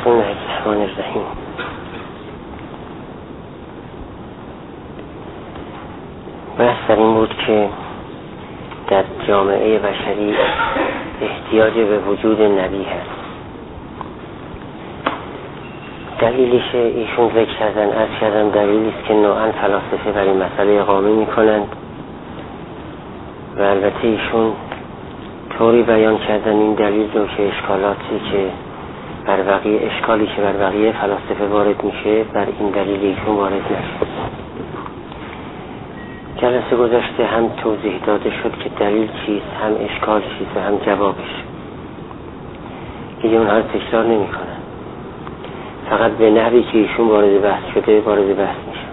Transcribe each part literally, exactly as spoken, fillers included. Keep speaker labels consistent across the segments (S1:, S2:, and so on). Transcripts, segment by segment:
S1: بسم الله الرحمن الرحیم. بحث در این بود که در جامعه بشری احتیاج به وجود نبی هست. دلیلش ایشون ذکر کردن از کردن دلیلی است که نوعا فلاسفه برای مسئله اقامه می کنند و البته ایشون طوری بیان کردن این دلیل رو که اشکالاتی که بر بقیه اشکالی که بر بقیه فلاسفه وارد میشه بر این دلیل ایشون وارد نشد. جلسه گذشته هم توضیح داده شد که دلیل چیست، هم اشکال چیست و هم جوابش. دیگه اونها رو تکرار نمی کنن، فقط به نحوی که ایشون وارد بحث شده وارد بحث میشه.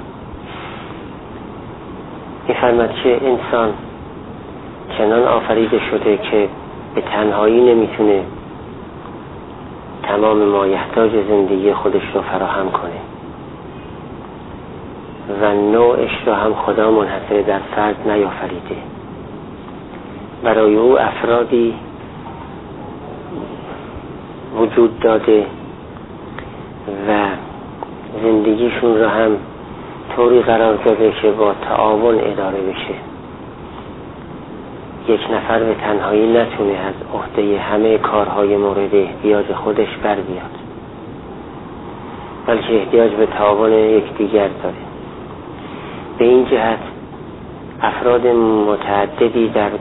S1: میفرماد که انسان چنان آفریده شده که به تنهایی نمیتونه تمام مایحتاج زندگی خودش رو فراهم کنه و نوعش رو هم خدا منحصر در فرد نیافریده. برای او افرادی وجود داده و زندگیشون رو هم طوری قرار داده که با تعاون اداره بشه. یک نفر به تنهایی نتونه از عهده همه کارهای مورد احتیاج خودش بر بیاد، بلکه احتیاج به تعاون یکدیگر داره. به این جهت افراد متعددی در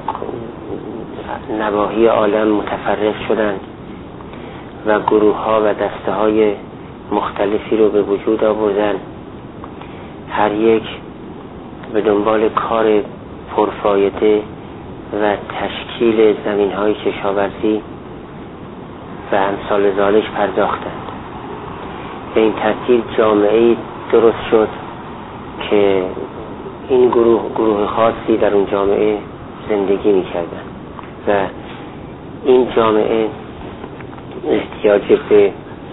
S1: نواحی عالم متفرق شدند و گروه ها و دسته های مختلفی رو به وجود آوردن، هر یک به دنبال کار پرفایده و تشکیل زمین های کشاورزی و امثال ذالک پرداختند. به این ترتیب جامعه‌ای درست شد که این گروه گروه خاصی در اون جامعه زندگی می‌کردند و این جامعه احتیاج به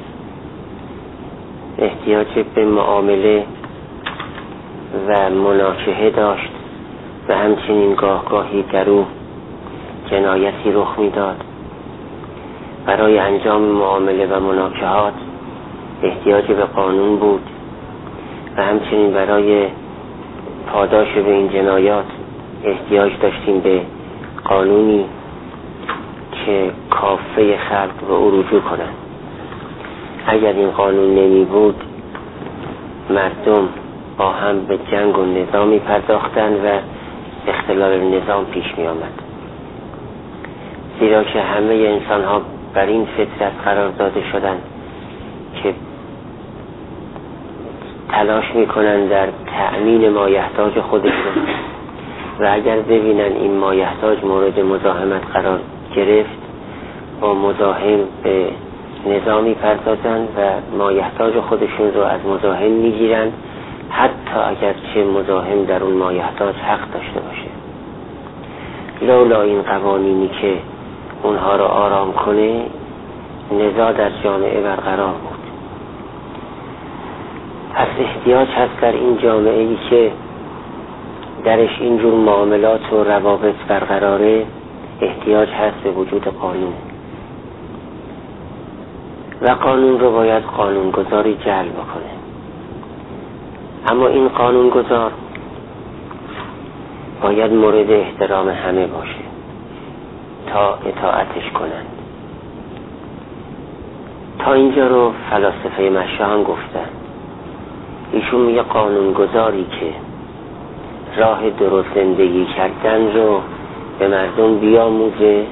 S1: احتیاج به معامله و مناکحه داشت و همچنین گاه گاهی در او جنایتی رخ میداد. برای انجام معامله و مناکحات احتیاج به قانون بود و همچنین برای پاداش به این جنایات احتیاج داشتیم به قانونی که کافه خلق رو او رجوع کنند. اگر این قانون نمی بود مردم با هم به جنگ و نظامی پرداختند و اختلال نظام پیش می آمد، زیرا که همه انسان ها بر این فطرت قرار داده شدند که تلاش می کنند در تأمین مایحتاج خودشون و اگر ببینن این مایحتاج مورد مزاحمت قرار گرفت با مزاحم به نظامی پردازند و مایحتاج خودشون رو از مزاحم می گیرند، حتی اگر چه مزاحم در اون مایحتاج حق داشته باشه. لولا این قوانینی که اونها رو آرام کنه نزاع در جامعه برقرار بود. پس احتیاج هست در این جامعه ای که درش اینجور معاملات و روابط برقراره، احتیاج هست به وجود قانون و قانون رو باید قانونگذاری جلب بکنه. اما این قانونگذار باید مورد احترام همه باشه تا اطاعتش کنند. تا اینجا رو فلاسفه مشا هم گفتن. ایشون میگه قانونگذاری که راه درست زندگی کردن رو به مردم بیاموزه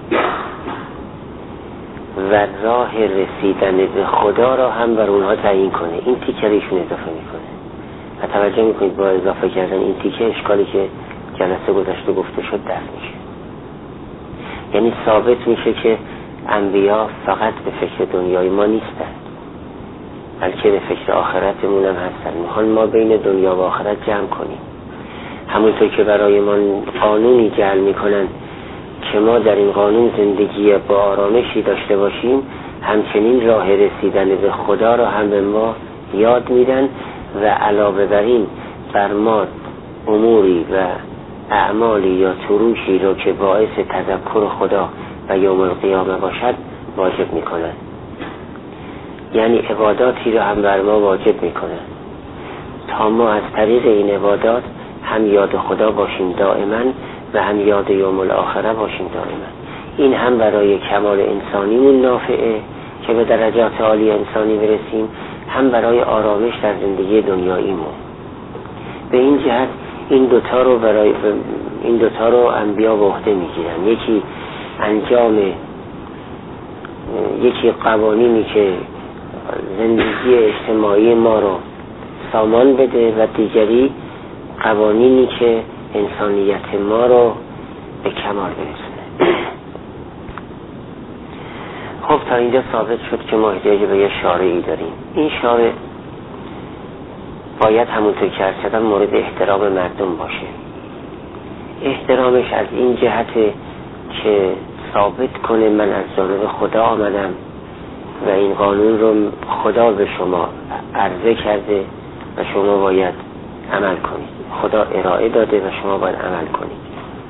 S1: و راه رسیدن به خدا را هم بر اونها تعیین کنه. این تیکه ایشون اضافه میکنه و توجه میکنید با اضافه کردن این تیکه اشکالی که جلسه گذشته گفته شد دفع میشه. یعنی ثابت میشه که انبیا فقط به فکر دنیای ما نیستند، بلکه به فکر آخرتمون هم هستند. میخوان ما بین دنیا و آخرت جمع کنیم. همونطور که برای ما قانونی جعل میکنن که ما در این قانون زندگی با آرامشی داشته باشیم، همچنین راه رسیدن به خدا را هم به ما یاد میدن و علاوه بر این بر ما اموری و اعمالی یا تروشی رو که باعث تذکر خدا و یوم القیامه باشد واجب میکنن. یعنی عباداتی رو هم بر ما واجب میکنه تا ما از طریق این عبادات هم یاد خدا باشیم دائما و هم یاد یوم الاخره باشیم دائما. این هم برای کمال انسانیمون نافعه که به درجات عالی انسانی برسیم، هم برای آرامش در زندگی دنیاییمون. به این جهت این دوتا رو برای این دوتا رو انبیا به عهده میگیرن. یکی انجام یکی قوانینی که زندگی اجتماعی ما رو سامان بده و دیگری قوانینی که انسانیت ما رو به کمال برسونه. خب تا اینجا ثابت شد که ما احتیاج به یه شارعی داریم. این شارع باید همونطور که عرض کردم مورد احترام مردم باشه. احترامش از این جهت که ثابت کنه من از جانب خدا آمدم و این قانون رو خدا به شما عرضه کرده و شما باید عمل کنید. خدا ارائه داده و شما باید عمل کنید.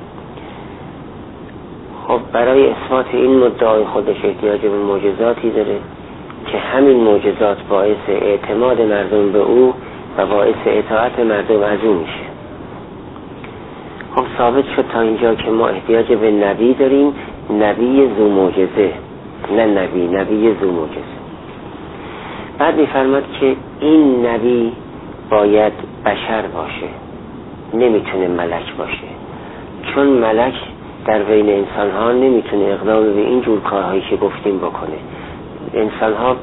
S1: خب برای اثبات این مدعای خودش احتیاج به معجزاتی داره که همین معجزات باعث اعتماد مردم به او و باعث اطاعت مردم از او میشه. خب ثابت شد تا اینجا که ما احتیاج به نبی داریم، نبی ذو معجزه، نه نبی نبی ذو معجزه. بعد میفرماد که این نبی باید بشر باشه، نمیتونه ملک باشه، چون ملک در بین انسان ها نمیتونه اقدام به این جور کارهایی که گفتیم بکنه. انسان ها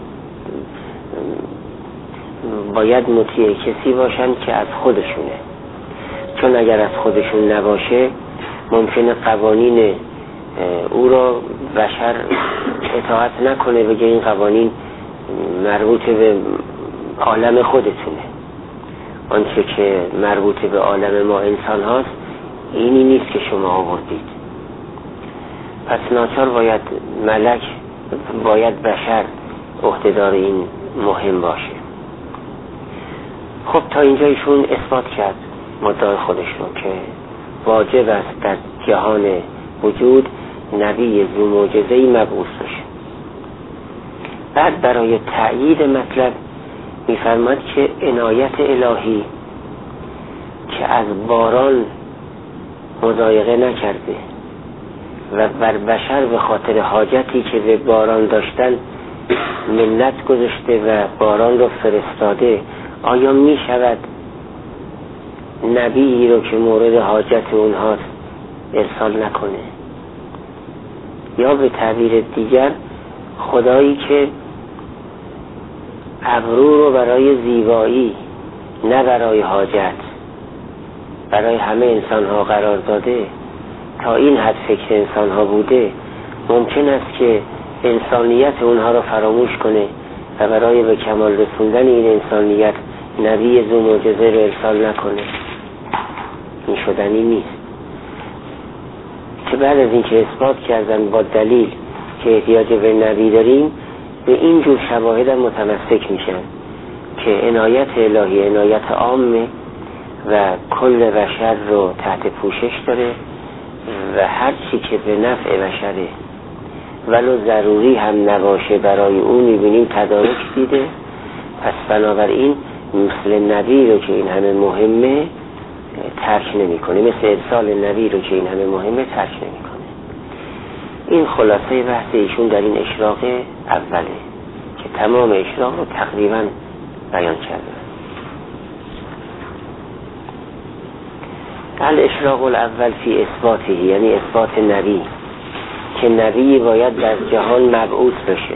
S1: باید مطیع کسی باشن که از خودشونه، چون اگر از خودشون نباشه ممکنه قوانین او را بشر اطاعت نکنه، بگه این قوانین مربوط به عالم خودتونه، آنچه که مربوط به عالم ما انسان هاست اینی نیست که شما آوردید. پس ناچار باید ملک باید بشر عهدهدار این مهم باشه. خب تا اینجا ایشون اثبات کرد مدعای خودش رو که واجب است در جهان وجود نبی ذو معجزه‌ای مبعوث بشه. بعد برای تأیید مطلب میفرماد که عنایت الهی که از باران مضایقه نکرده و بر بشر به خاطر حاجتی که به باران داشتن منت گذاشته و باران رو فرستاده، آیا می شود نبی رو که مورد حاجت اونهاست ارسال نکنه؟ یا به تعبیر دیگر خدایی که ابرو رو برای زیبایی نه برای حاجت برای همه انسان ها قرار داده، تا این حد فکر انسان ها بوده، ممکن است که انسانیت اونها رو فراموش کنه و برای به کمال رسوندن این انسانیت نبی ذو معجزه رو ارسال نکنه؟ این شدنی نیست. که بعد از این که اثبات کردن با دلیل که احتیاج به نبی داریم، به این جور شواهد هم متمسک میشن که عنایت الهی عنایت عامه و کل بشر رو تحت پوشش داره و هر چی که به نفع بشره ولو ضروری هم نباشه برای اون میبینیم تدارک دیده. پس بنابراین مثل نبی رو که این همه مهمه ترک نمی کنه، مثل ارسال نبی رو که این همه مهمه ترک نمی کنه. این خلاصه بحث ایشون در این اشراق اوله که تمام اشراق رو تقریبا بیان کرده. الاشراق الاول فی اثباته، یعنی اثبات نبی، که نبی باید در جهان مبعوث بشه.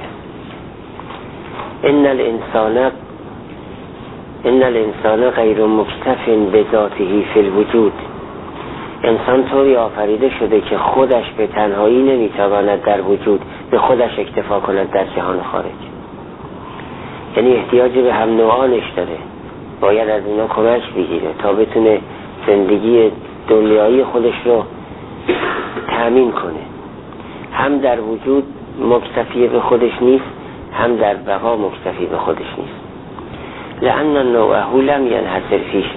S1: ان الانسان ان الانسان غیر مکتف بذاته فی الوجود. انسان طوری آفریده شده که خودش به تنهایی نمیتواند در وجود به خودش اکتفا کند در جهان خارج، یعنی احتیاج به هم نوعانش داره، باید از اینا کمک بگیره تا بتونه زندگی دنیایی خودش رو تأمین کنه. هم در وجود مکتفی به خودش نیست، هم در بقا مکتفی به خودش نیست. لأن نوعه لم ینحصر فیه.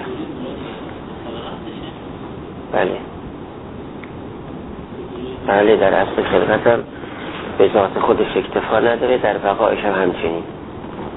S1: بله بله در اصل خلقت هم به ذات خودش اکتفا نداره، در بقایش هم همچنین.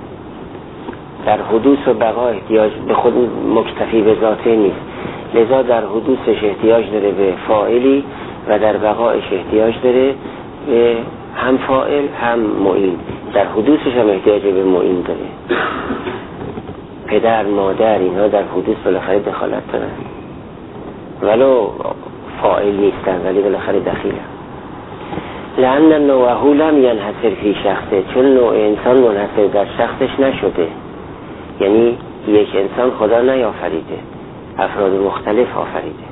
S1: در حدوث و بقا احتیاج به خود مکتفی به ذاته نیست، لذا در حدوثش احتیاج داره به فاعلی و در بقایش احتیاج داره به هم فاعل هم معین. در حدوثش هم احتیاج به معین داره. پدر مادر اینها در حدوث بالاخره دخالت دارن، ولو فاعل نیستن ولی بالاخره دخیلن. لأن نوعه لم ينحصر فی شخصه، چون نوع انسان منحصر در شخصش نشده، یعنی یک انسان خدا نیافریده، افراد مختلف آفریده.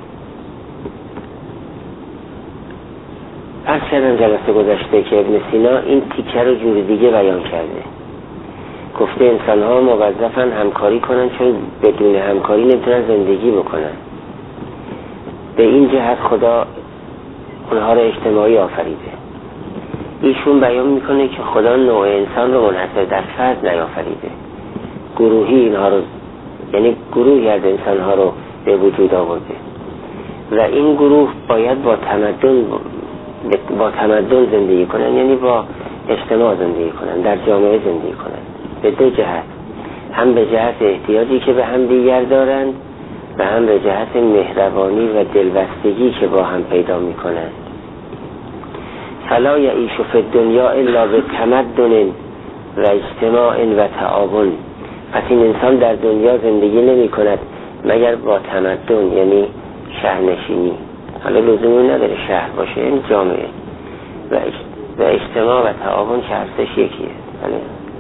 S1: از کردم جلسه گذشته که ابن سینا این تیکه رو جور دیگه بیان کرده. گفته انسان ها موظفن همکاری کنن، چون بدون همکاری نمیتونن زندگی بکنن. به این جهت خدا اونها رو اجتماعی آفریده. ایشون بیان میکنه که خدا نوع انسان رو منحصر در فرد نیافریده، گروهی اینها رو، یعنی گروهی از انسان ها رو به وجود آورده و این گروه باید با تمدن با تمدن زندگی کنن، یعنی با اجتماع زندگی کنن، در جامعه زندگی کنن. به دو جهت، هم به جهت احتیاجی که به هم دیگر دارند و هم به جهت مهربانی و دلبستگی که با هم پیدا میکنند. فلا یعیش فی الدنیا الا به تمدن و اجتماع و تعاون. پس این انسان در دنیا زندگی نمی کند مگر با تمدن، یعنی شهرنشینی، حالا لزومی نداره شهر باشه، این جامعه و اجتماع و تعاون که هستش یکیه. بله.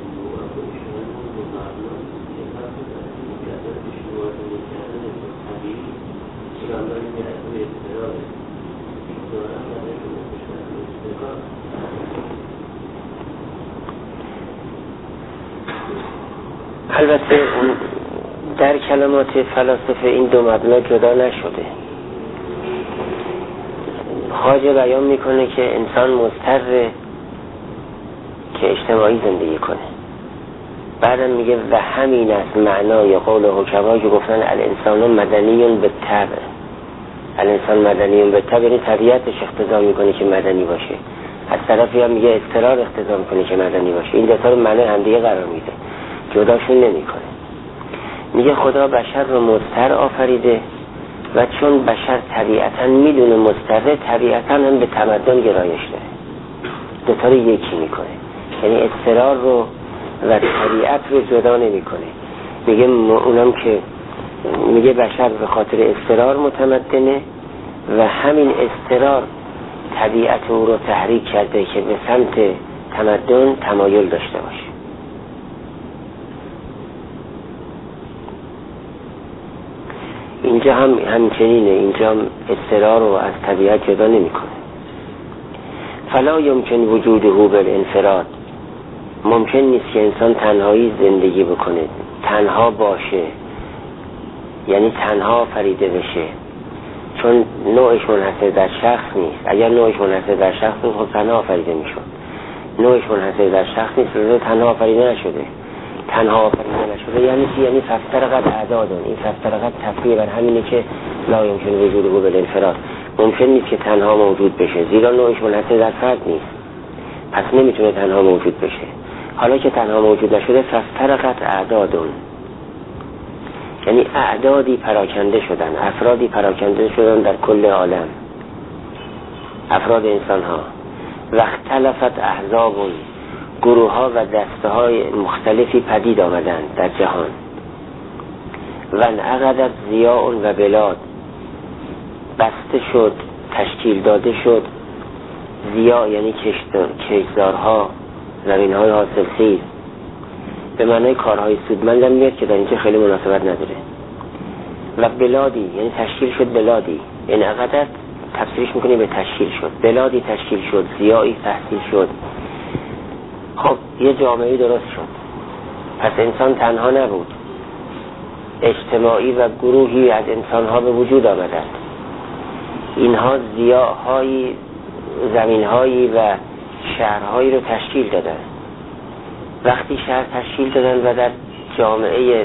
S1: البته در کلمات فلاسفه این دو مبنا جدا نشده. خواجه بیان میکنه که انسان مضطره که اجتماعی زندگی کنه. بعدم میگه و همین است معنای قول حکما که گفتن الانسان مدنی به طبع. الانسان مدنی به طبع یعنی طبیعتش اقتضا میکنه که مدنی باشه. از طرفی هم میگه اضطرار اقتضا میکنه که مدنی باشه. این دو تا رو معنی هم دیگه قرار میده، جداشون نمیکنه. میگه خدا بشر رو مضطر آفریده و چون بشر طبیعتاً میدونه مضطره، طبیعتاً هم به تمدن گرایش داره. دو تا رو یکی میکنه، یعنی اضطرار رو و طبیعت رو جدا نمیکنه. میگه اونم که میگه بشر به خاطر اضطرار متمدنه و همین اضطرار طبیعت او رو تحریک کرده که به سمت تمدن تمایل داشته باشه. اینجا هم همچنینه، اینجا هم اضطرار رو از طبیعت جدا نمیکنه. فلا یمکن وجوده بالانفراد، ممکن نیست که انسان تنهایی زندگی بکنه، تنها باشه، یعنی تنها فریده بشه، چون نوعش منحصر در شخص نیست. اگر نوعش منحصر در شخص بود خب تنها فریده میشد. نوعش منحصر در شخص نیست، لذا تنها فریده نشده. تنها فریده نشده یعنی چی؟ یعنی فافترقت اعدادون. این فافترقت تفریع بر همینه که لا یمکن وجوده بالانفراد، ممکن نیست که تنها موجود بشه، زیرا نوعش منحصر در فرد نیست، پس نمیتونه تنها موجود بشه. حالا که تنها موجود نشده فافترقت اعدادون، یعنی اعدادی پراکنده شدن، افرادی پراکنده شدن در کل عالم، افراد انسان ها. و اختلفت احزابون، گروه ها و دسته های مختلفی پدید آمدند در جهان. و انعقدت ضیاء و بلاد، بسته شد، تشکیل داده شد. ضیاء یعنی کشتزارها، زمین های حاصل خیز، به معنای کارهای سودمند هم میاد که در اینجا خیلی مناسبت نداره. و بلادی یعنی تشکیل شد، بلادی یعنی انقدر تفسیرش میکنی به تشکیل شد، بلادی تشکیل شد، ضیایی تحصیل شد. خب یه جامعه درست شد، پس انسان تنها نبود، اجتماعی و گروهی از انسانها به وجود آمدند. اینها ضیاهایی، زمینهایی و شهرهایی رو تشکیل دادن. وقتی شهر تشکیل دادن و در جامعه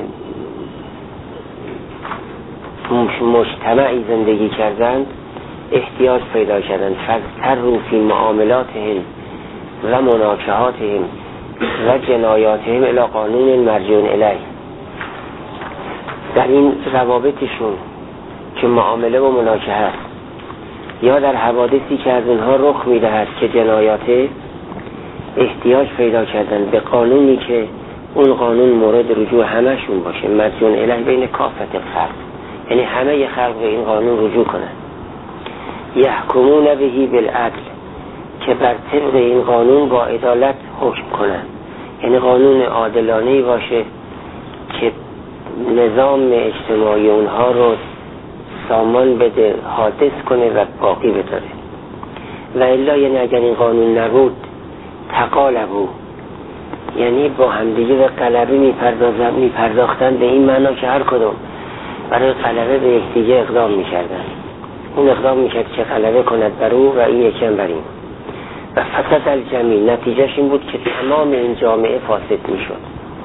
S1: مجتمعی زندگی کردند، احتیاج پیدا کردند. فاضطروا فی معاملاتهم و مناکحاتهم و جنایاتهم الی قانون مرجع الیه. در این روابطشون که معامله و مناکحه است یا در حوادثی که از اونها رخ میدهد که جنایاته، احتیاج پیدا کردن به قانونی که اون قانون مورد رجوع همشون باشه، مرجون الیه بین کافت خلق، یعنی همه خلق به این قانون رجوع کنن. یحکمون بهی بالعدل، که بر طبق این قانون با عدالت حکم کنن، یعنی قانون عادلانه‌ای باشه که نظام اجتماعی اونها رو سامان بده، حادث کنه و باقی بذاره. و الا یعنی اگر این قانون نبود تقالبو، یعنی با همدیگه به غلبه میپرداختن، به این معنا که هر کدوم برای غلبه به یکدیگه اقدام میکردن. اون اقدام میکرد که غلبه کند بر او و این یکی هم بر این، و فسد الجمیع، نتیجهش این بود که تمام این جامعه فاسد میشد.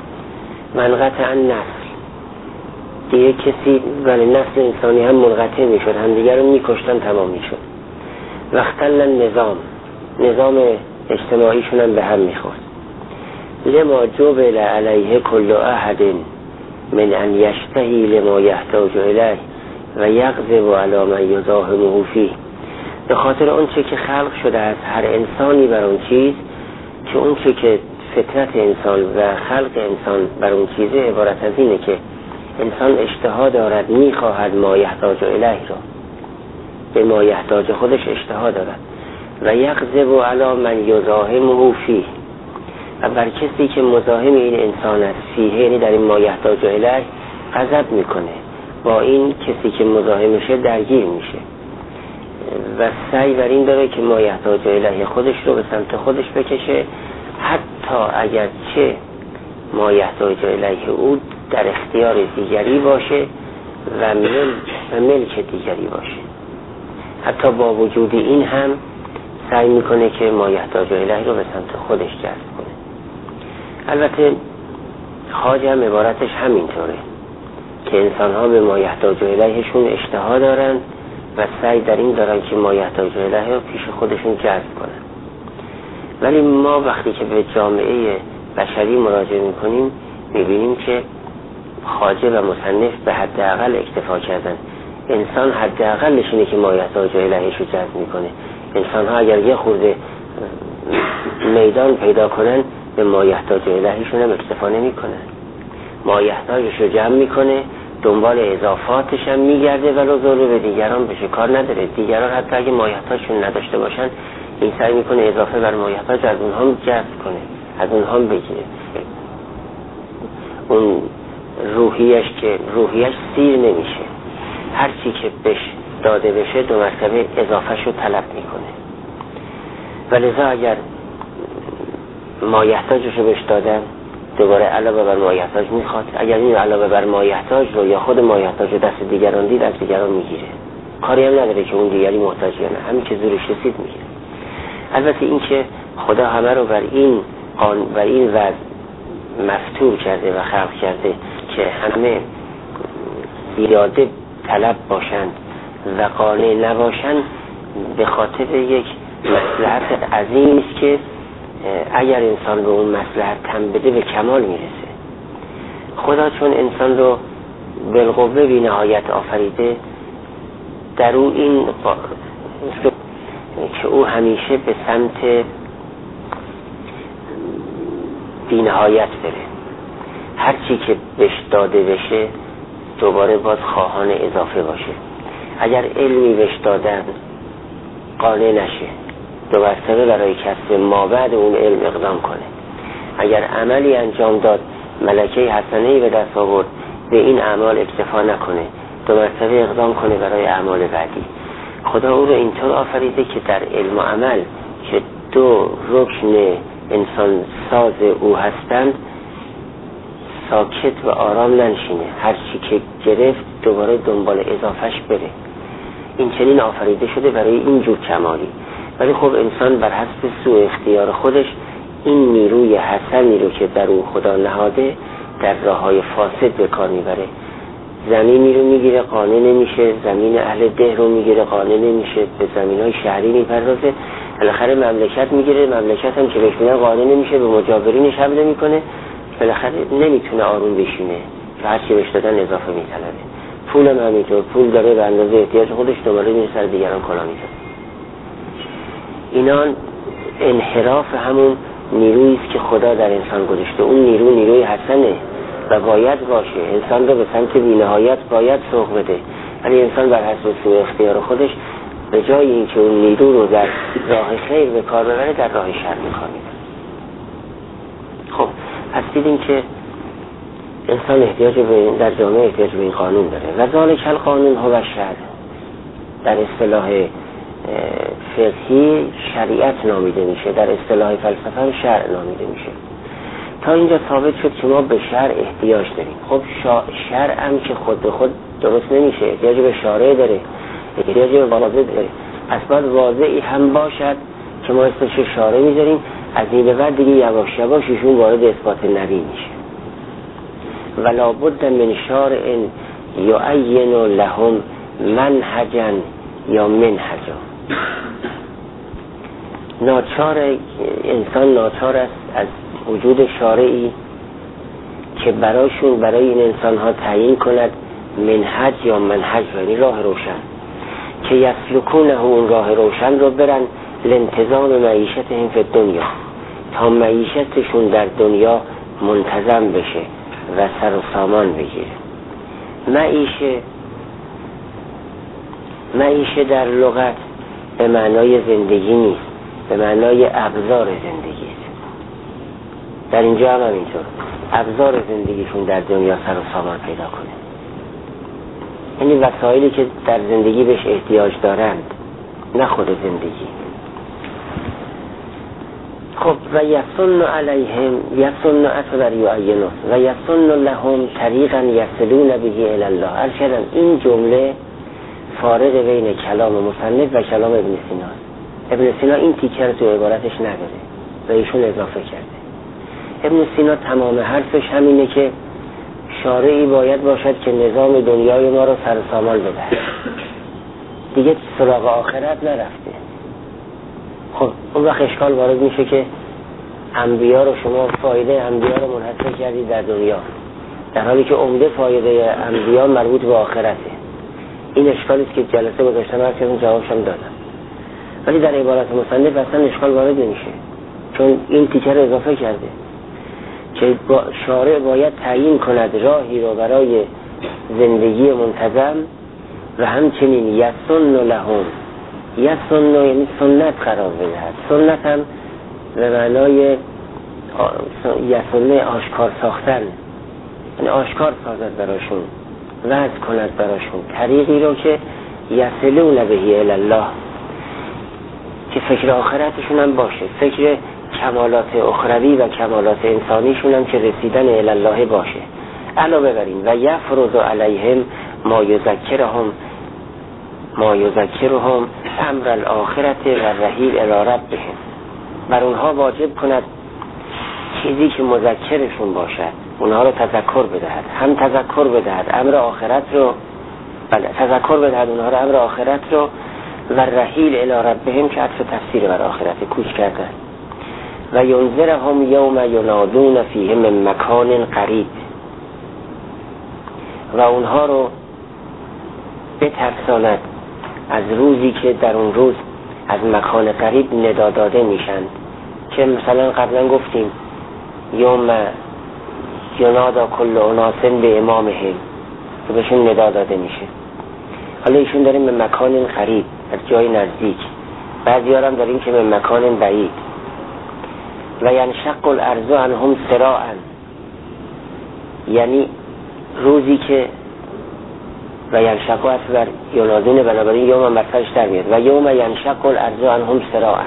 S1: منقطع النسل، دیگه کسی ولی نسل انسانی هم منقطع میشد، هم دیگر رو میکشتن، تمام میشد. و اختل النظام، نظام اجتماعیشون هم به هم میخورد. لما جبل علیه کل احد من ان یشتهی لما یحتاج الیه و یغضب علی من یزاحمه فیه، به خاطر اون چه که خلق شده از هر انسانی بر اون چیز که اون چه که فطرت انسان و خلق انسان بر اون چیزه عبارت از اینه که انسان اشتها دارد، میخواهد ما یحتاج الیه را، به ما یحتاج خودش اشتها دارد. و یغضب علی من یزاحمه فیه، و بر کسی که مزاحم این انسان است، فیه یعنی در این ما یحتاج الیه، غضب میکنه، با این کسی که مزاحمشه درگیر میشه و سعی بر این داره که ما یحتاج الیه خودش رو به سمت خودش بکشه، حتی اگر چه ما یحتاج الیه او در اختیار دیگری باشه و مل و ملک دیگری باشه. حتی با وجود این هم سعی میکنه که ما یحتاج الیه رو به سمت خودش جذب کنه. البته خواجه هم عبارتش همینطوره که انسان ها به ما یحتاج الیهشون اشتها دارن و سعی در این دارن که ما یحتاج الیه رو پیش خودشون جذب کنن. ولی ما وقتی که به جامعه بشری مراجعه میکنیم میبینیم که خواجه و مصنف به حداقل اکتفا کردن. انسان حداقلش اینه که ما یحتاج الیهش رو جذب میکنه. انسان ها اگر یه خورده میدان پیدا کنن به ما یحتاج الیهشون هم اکتفا نمی کنن، ما یحتاجش رو جمع میکنه، دنبال اضافاتش هم میگرده ولو ذره به دیگران بشه کار نداره. دیگران حتی اگه ما یحتاجشون نداشته باشن این سعی میکنه اضافه بر ما یحتاج از اونها هم جذب کنه، از اونها هم بگیره. اون روحیش که روحیش سیر نمیشه، هر چی که بهش داده بشه دو مرتبه اضافهش رو طلب میکنه. ولذا اگر ما یحتاجش رو بهش دادن دوباره علاوه بر ما یحتاج میخواد، اگر این علاوه بر ما یحتاج رو یا خود ما یحتاج رو دست دیگران دید از دیگران میگیره، کاری هم نداره که اون دیگری محتاج یا نه، همین که زورش رسید میگیره. البته این که خدا همه رو بر این بر این وضع مفتور کرده و خلق کرده که همه بیاده طلب باشند و قانع نباشند به خاطر یک مصلحت عظیمی است که اگر انسان به اون مصلحت تن بده به کمال میرسه. خدا چون انسان رو بالقوه بی نهایت آفریده، در او این که او همیشه به سمت بی نهایت بره، هر چی که بهش داده بشه دوباره باز خواهان اضافه باشه. اگر علمی بهش دادن قانع نشه، دو مرتبه برای کسب ما بعد اون علم اقدام کنه. اگر عملی انجام داد ملکه حسنه‌ای به دست آورد، به این اعمال اکتفا نکنه، دو مرتبه اقدام کنه برای اعمال بعدی. خدا او رو اینطور آفریده که در علم و عمل که دو رکن انسان ساز او هستند ساکت و آرام ننشینه، هر چی که گرفت دوباره دنبال اضافهش بره. این چنین آفریده شده برای این جور کمالی. ولی خب انسان بر حسب سوء اختیار خودش این نیروی حسنی رو که در او خدا نهاده در راههای فاسد به کار میبره. زمینی رو میگیره قانع نمیشه، زمین اهل ده رو میگیره قانع نمیشه، به زمینهای شهری میپردازه، بالاخره مملکت میگیره، مملکت هم که بهش میدن قانع نمیشه، به مجاورینش حمله میکنه، بالاخره نمیتونه آروم بشینه، هرچی بهش دادن اضافه میطلبه. پول هم همینطور، پول داره به اندازه احتیاج خودش، دوباره میره سر دیگران کلا میزنه. اینا انحراف همون نیرویی است که خدا در انسان گذاشته. اون نیرو نیروی حسنه و باید باشه، انسان رو به سمت بی‌نهایت باید سوق بده، ولی انسان بر حسب سوء اختیار خودش به جای اینکه اون نیرو رو در راه خیر به کار ببره در راه شر به کار میبره. خب پس دیدیم که انسان احتیاج به در جامعه احتیاج به این قانون داره. و ذالک القانون هو الشرع، در اصطلاح فقهی شریعت نامیده میشه، در اصطلاح فلسفه هم شرع نامیده میشه. تا اینجا ثابت شد که ما به شرع احتیاج داریم. خب شرع هم که خود به خود درست نمیشه، احتیاج به شارع داره، احتیاج به واضح داره. پس باید واضحی هم باشد که ما اسمش شارع میذاریم، از این به بعد دیگه یواش یواش ایشون وارد اثبات نبی میشه. ولا بد من شارع یعین لهم منهجا یا منهجا. ناچار انسان ناچار است از وجود شارعی که برایشون برای این انسان ها تعیین کند منهج یا منهج، یعنی راه روشن، که یسلکونه اون راه روشن رو برن لانتظام معیشتهم فی الدنیا، تا معیشتشون در دنیا منتظم بشه و سر و سامان بگیره. معیشه معیشه در لغت به معنای زندگی نیست، به معنای ابزار زندگی است. در اینجا هم همینطور ابزار زندگیشون در دنیا سر و سامان پیدا کنه، یعنی وسایلی که در زندگی بهش احتیاج دارند، نه خود زندگی. خب و یسن علیهم یسن اثر یعینه و یسن لهم طریقا یصلون به الی الله. ارشدن این جمله فارق بین کلام مصنف و کلام ابن سینا. ابن سینا این تیکه رو تو عبارتش نداره و ایشون اضافه کرده. ابن سینا تمام حرفش همینه که شارعی باید باشد که نظام دنیای ما رو سر و سامان بده، دیگه سراغ آخرت نرفته. خب اون وقت اشکال وارد میشه که انبیا رو شما فایده انبیا رو منحصر کردید در دنیا، در حالی که عمده فایده انبیا مربوط به آخرته. این اشکالی است که جلسه گذاشتم هر کدوم جوابشم دادم، ولی در عبارت مصنف اصلا اشکال وارد نمیشه، چون این تیکه رو اضافه کرده که با شارع باید تعیین کند راهی رو برای زندگی منتظم و همچنین یسن لهم. یسن یعنی سنت قرار بدهد. سنت هم به معنای یسن آشکار ساختن، یعنی آشکار سازد براشون، وضع کند براشون طریقی رو که یصلون به الی الله، که فکر آخرتشون هم باشه، فکر کمالات اخروی و کمالات انسانیشون هم که رسیدن الی الله باشه. علاوه بر این و یفرض علیهم ما یذکرهم ما یذکرهم امر الاخرت و رحیل الی ربهم. بر اونها واجب کند چیزی که مذکرشون باشد، اونها رو تذکر بدهد، هم تذکر بدهد امر آخرت رو، بله تذکر بدهد اونها رو امر آخرت رو، و رحیل الی ربهم که عطف تفسیر بر آخرت کوچ کردن. و ینذرهم یوم ینادون فیه من مکان قریب، و اونها رو بترساند از روزی که در اون روز از مکان قریب ندا داده میشن، که مثلا قبلا گفتیم یوم ینادا کل اناس به امامهم، که بهشون ندا داده میشه. حالا ایشون داریم به مکان قریب، از جای نزدیک، بعضی ها هم داریم که به مکان بعید. و ینشق الارض عنهم سراعا، یعنی روزی که و ینشق اصل بر ینادون، بنابراین یوم مطلعش در میاد. و یوم ینشق الارض عنهم سراعا،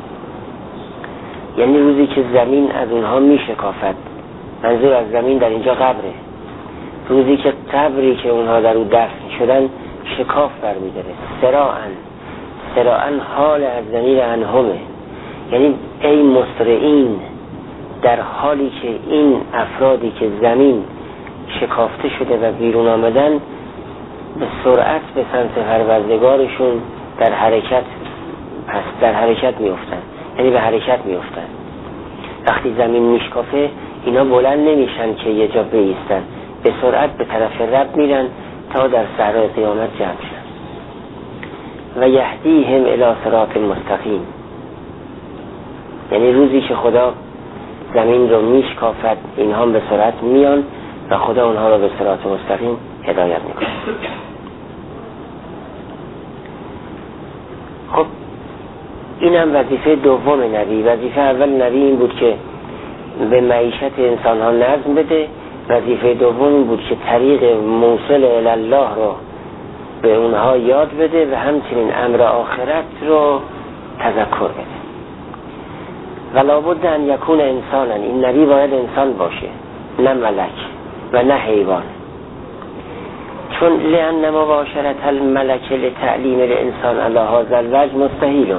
S1: یعنی روزی که زمین از اونها میشکافد. منظور از زمین در اینجا قبره، روزی که قبری که اونها در اون دفن شدن شکاف برمیداره. سراعا سراعا حال از ضمیر عنهمه، یعنی ای مسرعین، در حالی که این افرادی که زمین شکافته شده و بیرون آمدن به سرعت به سمت پروردگارشون در حرکت هست، در حرکت میافتن، یعنی به حرکت میافتن. وقتی زمین میشکافه اینا بلند نمیشن که یه جا بایستن، به سرعت به طرف رب میرن تا در صحرای قیامت جمع شن. و یهدیهم الی صراط مستقیم، یعنی روزی که خدا زمین رو میشکافد اینها به سرعت میان و خدا اونها رو به صراط مستقیم هدایت میکنه. خب اینم وظیفه دوم نبی. وظیفه اول نبی این بود که به معیشت انسان ها نظم بده. وظیفه دوم این بود که طریق موصل الی الله رو به اونها یاد بده و همچنین امر آخرت رو تذکر بده. ولا بد ان یکون انسانا، این نبی باید انسان باشه نه ملک و نه حیوان، چون لأن مباشرت الملک لتعلیم الانسان علی هذا الوجه مستحیل.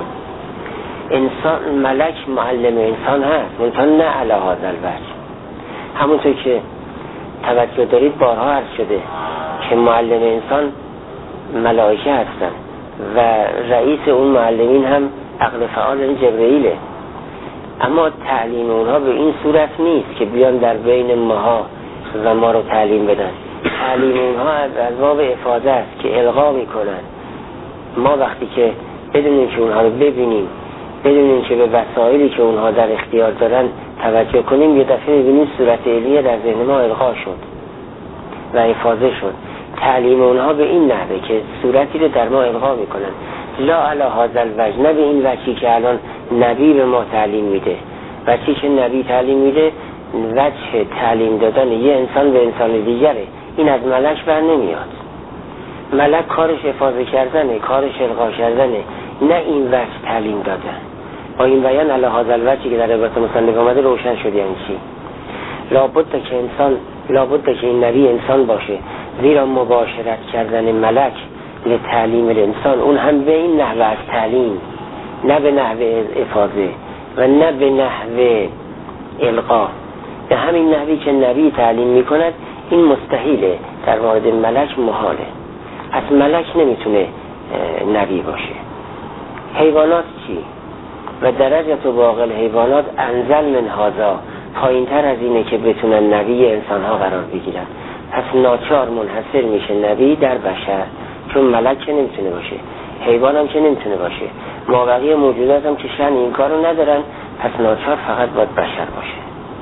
S1: انسان ملک معلم انسان هست انسان نه علی هذا الوجه. همونطور که توجه دارید بارها عرض شده که معلم انسان ملائکه هستن و رئیس اون معلمین هم عقل فعال جبرئیله، اما تعلیم اونها به این صورت نیست که بیان در بین ماها و ما رو تعلیم بدن. تعلیم اونها از باب افاده است که القا میکنن. ما وقتی که بدونیم که اونها رو ببینیم، بدونیم که به وسایلی که اونها در اختیار دارن توجه کنیم، یه دفعه ببینیم صورت علیه در ذهن ما القا شد و افاده شد. تعلیم اونها به این نحوه که صورتی رو در ما القا میکنن، لا علی هذا الوجه، نه به این وجهی که الان نبی به ما تعلیم میده. وجهی که نبی تعلیم میده وجه تعلیم دادن یه انسان به انسان دیگره، این از ملک بر نمیاد. ملک کارش افاضه کردنه، کارش القا کردنه، نه این وجه تعلیم دادن. با این بیان علی هذا الوجهی که در عبارت مصنف آمده روشن شد. یعنی چی؟ لابد که انسان لابد که این نبی انسان باشه، زیرا مباشرت کردن ملک لتعلیم الانسان اون هم به این نحوه از تعلیم، نه به نحوه افاضه و نه به نحوه القا، به همین نحوی که نبی تعلیم میکند این مستحیله. در مورد ملک محاله. از ملک نمیتونه نبی باشه. حیوانات چی؟ و درجت و باقی حیوانات انزل من هذا، پایین تر از اینه که بتونن نبی انسان ها قرار بگیرن. پس ناچار منحصر میشه نبی در بشر، چون ملک که نمیتونه باشه، حیوان هم که نمیتونه باشه، ما بقیه موجودات هم که شأن این کارو ندارن، پس ناچار فقط باید بشر باشه.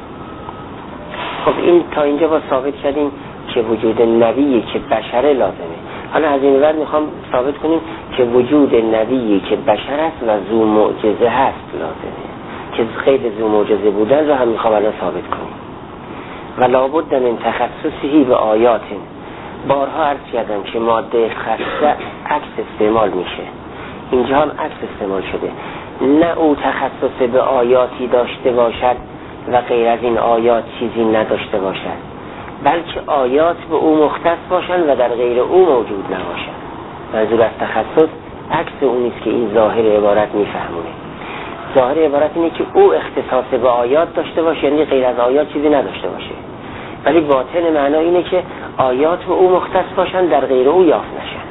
S1: خب این تا اینجا با ثابت کردیم که وجود نبیی که بشر لازمه. حالا از این بعد میخوام ثابت کنیم که وجود نبیی که بشر است و ذو معجزه هست لازمه، که غیر ذو معجزه بودن رو هم میخوام الان ثابت کنیم. و لابد من تخصصی به آیات، بارها عرض کردم که ماده خاصه عکس استعمال میشه، اینجا هم عکس استعمال شده. نه او تخصص به آیاتی داشته باشد و غیر از این آیات چیزی نداشته باشد، بلکه آیات به او مختص باشند و در غیر او موجود نباشند. منظور از تخصص عکس اونیست که این ظاهر عبارت میفهمونه. ظاهر عبارت اینه که او اختصاص به آیات داشته باشه، یعنی غیر از آیات چیزی نداشته باشه، ولی باطن معنا اینه که آیات به او مختص باشند، در غیر او یافت نشن.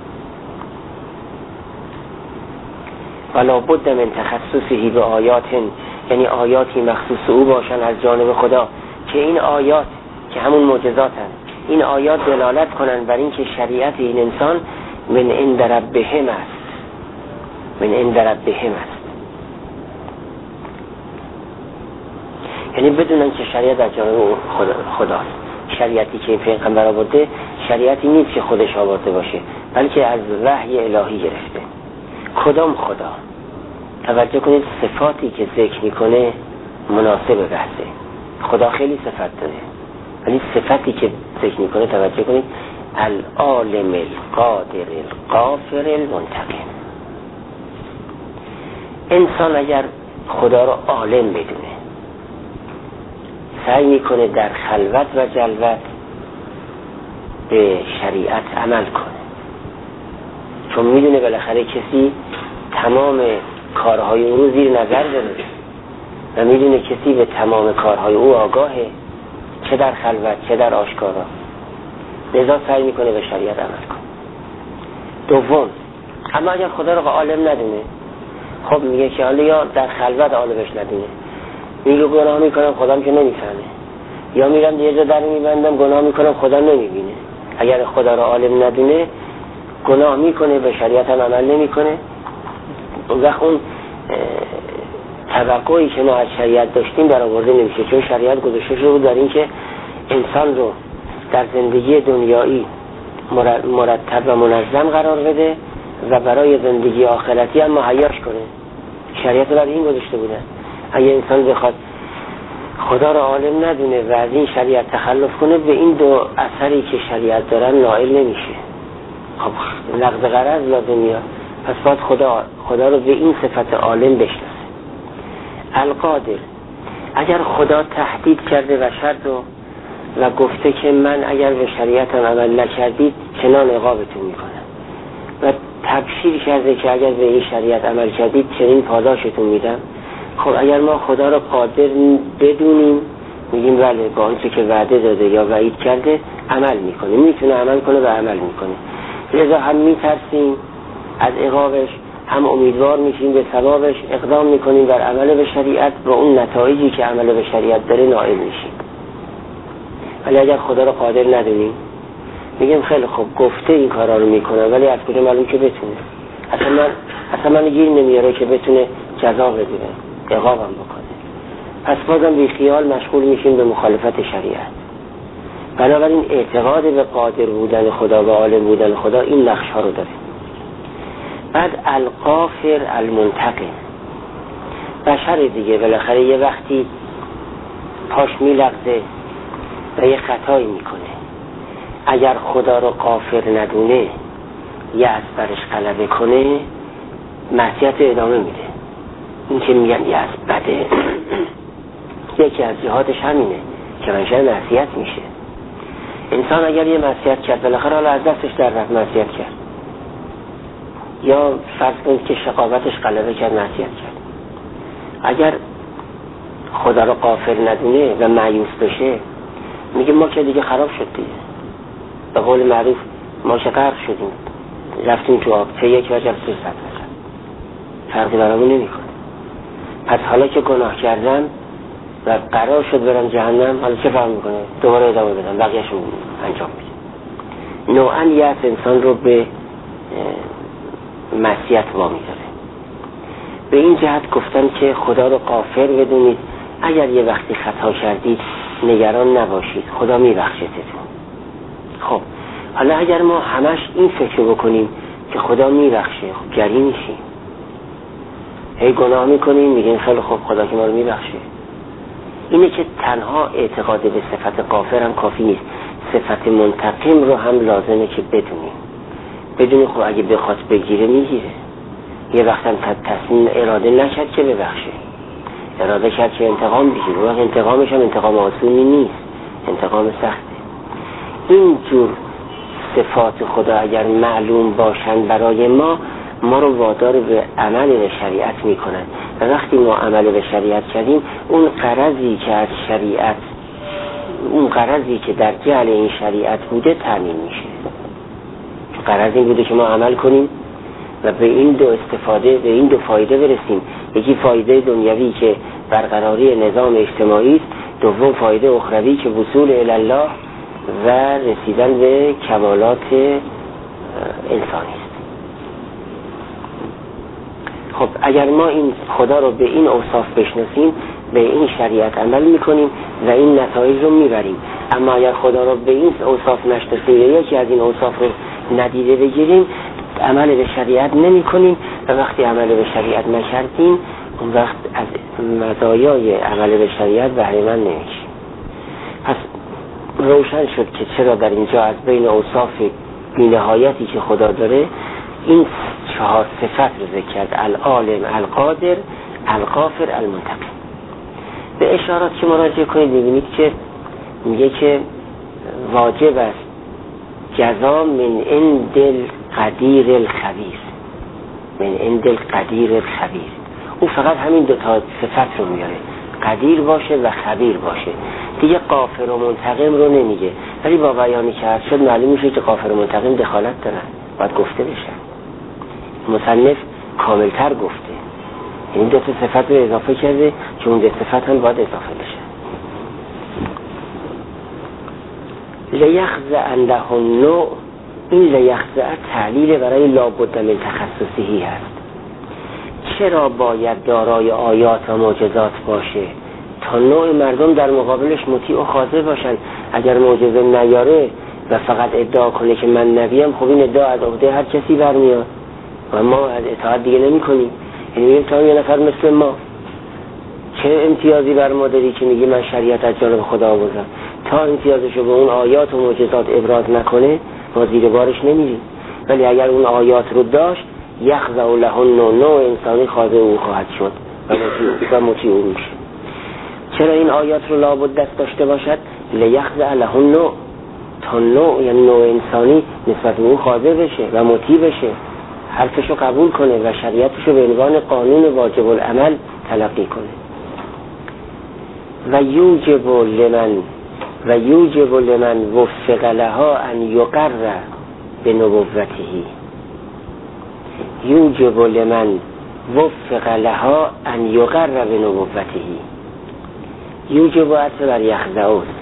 S1: ولا بد من تخصصی به آیات، یعنی آیاتی مخصوص او باشن از جانب خدا، که این آیات که همون معجزات هست، این آیات دلالت کنن بر این که شریعت این انسان من عند ربهم است، من عند ربهم است، یعنی بدونن که شریعت از جانب خدا خداست. شریعتی که پیغمبر آورده شریعتی نیست که خودش آورده باشه، بلکه از وحی الهی گرفته. کدام خدا؟ توجه کنید صفاتی که ذکر میکنه مناسب بحثه. خدا خیلی صفت داره، ولی صفتی که ذکر میکنه توجه کنید العالم القادر الغافر المنتقم. انسان اگر خدا رو عالم بدونه، سعی میکنه در خلوت و جلوت به شریعت عمل کنه، چون میدونه بالاخره کسی تمام کارهای او رو زیر نظر داره و میدونه کسی به تمام کارهای او آگاهه، چه در خلوت چه در آشکارا، لذا سعی میکنه به شریعت عمل کنه. دوم، اما اگر خدا رو عالم ندونه، خب میگه که حالا یا در خلوت عالمش ندونه، میگه گناه میکنم خودم که نمیفهمه، یا میرم یه جا در میبندم گناه میکنم خدا نمیبینه. اگر خدا رو عالم ندونه گناه میکنه، به شریعت هم عمل نمیکنه. اون وقت اون توقعی که ما از شریعت داشتیم برآورده نمیشه، چون شریعت گذاشته شده بود در این که انسان رو در زندگی دنیایی مرتب و منظم قرار بده و برای زندگی آخرتی هم مهیاش کنه. شریعت رو برای این گذاشته بودن. اگه انسان بخواد خدا رو عالم ندونه و از این شریعت تخلف کنه، به این دو اثری که شریعت دارن نائل نمیشه. خب لغز غرض لازم میاد. پس باید خدا خدا رو به این صفت عالم بشناسه. القادر، اگر خدا تهدید کرده بشر رو و گفته که من اگر به شریعتم عمل نکردید چنان عقابتون میکنم و تبشیر کرده که اگر به این شریعت عمل کردید چنین پاداشتون میدم، خب اگر ما خدا رو قادر بدونیم میگیم بله با آنچه که وعده داده یا وعید کرده عمل میکنه، میتونه عمل کنه و عمل میکنه. لذا هم میترسیم از عقابش، هم امیدوار میشیم به ثوابش، اقدام میکنیم بر عمل به شریعت و اون نتایجی که عمل به شریعت داره نائل میشیم. ولی اگر خدا رو قادر ندونیم میگیم خیلی خوب گفته این کارا رو میکنه ولی از کجا معلوم که بتونه؟ اصلا من اصلا من گیر نمیاره که بتونه جزا بده، عقابم بکنه. پس بازم بی خیال مشغول میشیم به مخالفت شریعت. بنابراین اعتقاد به قادر بودن خدا و عالم بودن خدا این نقش ها رو داره. بعد الغافر المنتقم، بشر دیگه بالاخره یه وقتی پاش میلغزه و یه خطایی میکنه. اگر خدا رو غافر ندونه یه از برش غلبه کنه معصیت ادامه میده. این که میگن یه از بده یکی از جهاتش همینه که منشأ معصیت میشه. انسان اگر یه معصیت کرد بالاخره حالا از دستش در رفت معصیت کرد، یا فرض کنید که شقاوتش غلبه کرد معصیت کرد، اگر خدا رو غافر ندونه و مایوس بشه میگه ما که دیگه خراب شد دیگه، به قول معروف ما که غرق شدیم رفتیم تو آب، چه یک وجب سه صد وجب، فرقی برامون نمیکنه. پس حالا که گناه کردم و قرار شد برم جهنم، حالا چه فرق میکنه؟ دوباره ادامه بدم، بقیه‌شو انجام میدم. نوعاً یه انسان رو به معصیت وامی داره. به این جهت گفتن که خدا رو غافر بدونید، اگر یه وقتی خطا کردید نگران نباشید، خدا میبخشتتون. خب حالا اگر ما همش این فکر بکنیم که خدا میبخشه، خب گری میشیم، هی گناه میکنیم میگیم خیلی خب خدا که ما رو میبخشه. اینه که تنها اعتقاد به صفت غافر هم کافی نیست، صفت منتقم رو هم لازمه که بدونیم. بدونیم خب اگه بخواد بگیره میگیره. یه وقت هم تصمیم اراده نکرد که ببخشه، اراده کرد که انتقام بگیره، وقت انتقامش هم انتقام آسونی نیست، انتقام سخته. این جور صفات خدا اگر معلوم باشن برای ما، ما رو وادار به عمل به شریعت میکنن و وقتی ما عمل به شریعت کردیم اون غرضی که از شریعت اون غرضی که در جعل این شریعت بوده تامین میشه. غرض این بوده که ما عمل کنیم و به این دو استفاده به این دو فایده برسیم. یکی فایده دنیوی که برقراری نظام اجتماعی است، دوم فایده اخروی که وصول الی الله و رسیدن به کمالات انسانی است. خب اگر ما این خدا رو به این اوصاف بشناسیم به این شریعت عمل میکنیم و این نتایج رو میبریم. اما اگر خدا رو به این اوصاف نشناسیم یا یکی از این اوصاف رو ندیده بگیریم عمل به شریعت نمی کنیم و وقتی عمل به شریعت نکردیم اون وقت از مزایای عمل به شریعت بهره مند نمیشیم. پس روشن شد که چرا در اینجا از بین اوصاف بی‌نهایتی که خدا داره این چهار صفت رو ذکر کرد: العالم، القادر، الغافر، المنتقم. به اشارات که مراجعه کنید می‌بینید که میگه که واجب است جزا من عند القدیر الخبیر، من عند القدیر الخبیر. او فقط همین دو تا صفت رو میاره، قدیر باشه و خبیر باشه. دیگه غافر و منتقم رو نمیگه، ولی با بیانی که هست شد معلوم میشه که غافر و منتقم دخالت دارن، باید گفته بشن. مصنف کاملتر گفته، این دو تا صفت رو اضافه کرده که اون دو صفت هم باید اضافه بشه. لیخضع له النوع، این لیخضع تعلیل برای لابد من تخصصی هست. چرا باید دارای آیات و معجزات باشه؟ تا نوع مردم در مقابلش مطیع و خاضع باشن. اگر معجزه نیاره و فقط ادعا کنه که من نبیم، خب این ادعا از عهده هر کسی برمیاد و ما از اطاعت دیگه نمی کنیم. یعنی میگیم تا یه نفر مثل ما، چه امتیازی بر ما داری که میگی من شریعت از جانب خدا آوردم؟ تا امتیازشو به اون آیات و معجزات ابراز نکنه ما زیر بارش نمیریم. ولی اگر اون آیات رو داشت، یخضع له النوع، نوع انسانی خاضع او خواهد شد و مطیع او میشه. چرا این آیات رو لابد دست داشته باشد؟ لیخضع له النوع، تا نوع یعنی نوع انسانی نسبت به او خاضع بشه و مطیع بشه، حرفشو قبول کنه و شریعتشو به عنوان قانون واجب العمل تلقی کنه. و یوجب لمن و یوجب لمن وفق لها ان یقر به نبوته، یوجب لمن وفق لها ان یقر به نبوته. یوجب عطف بر یخضع است،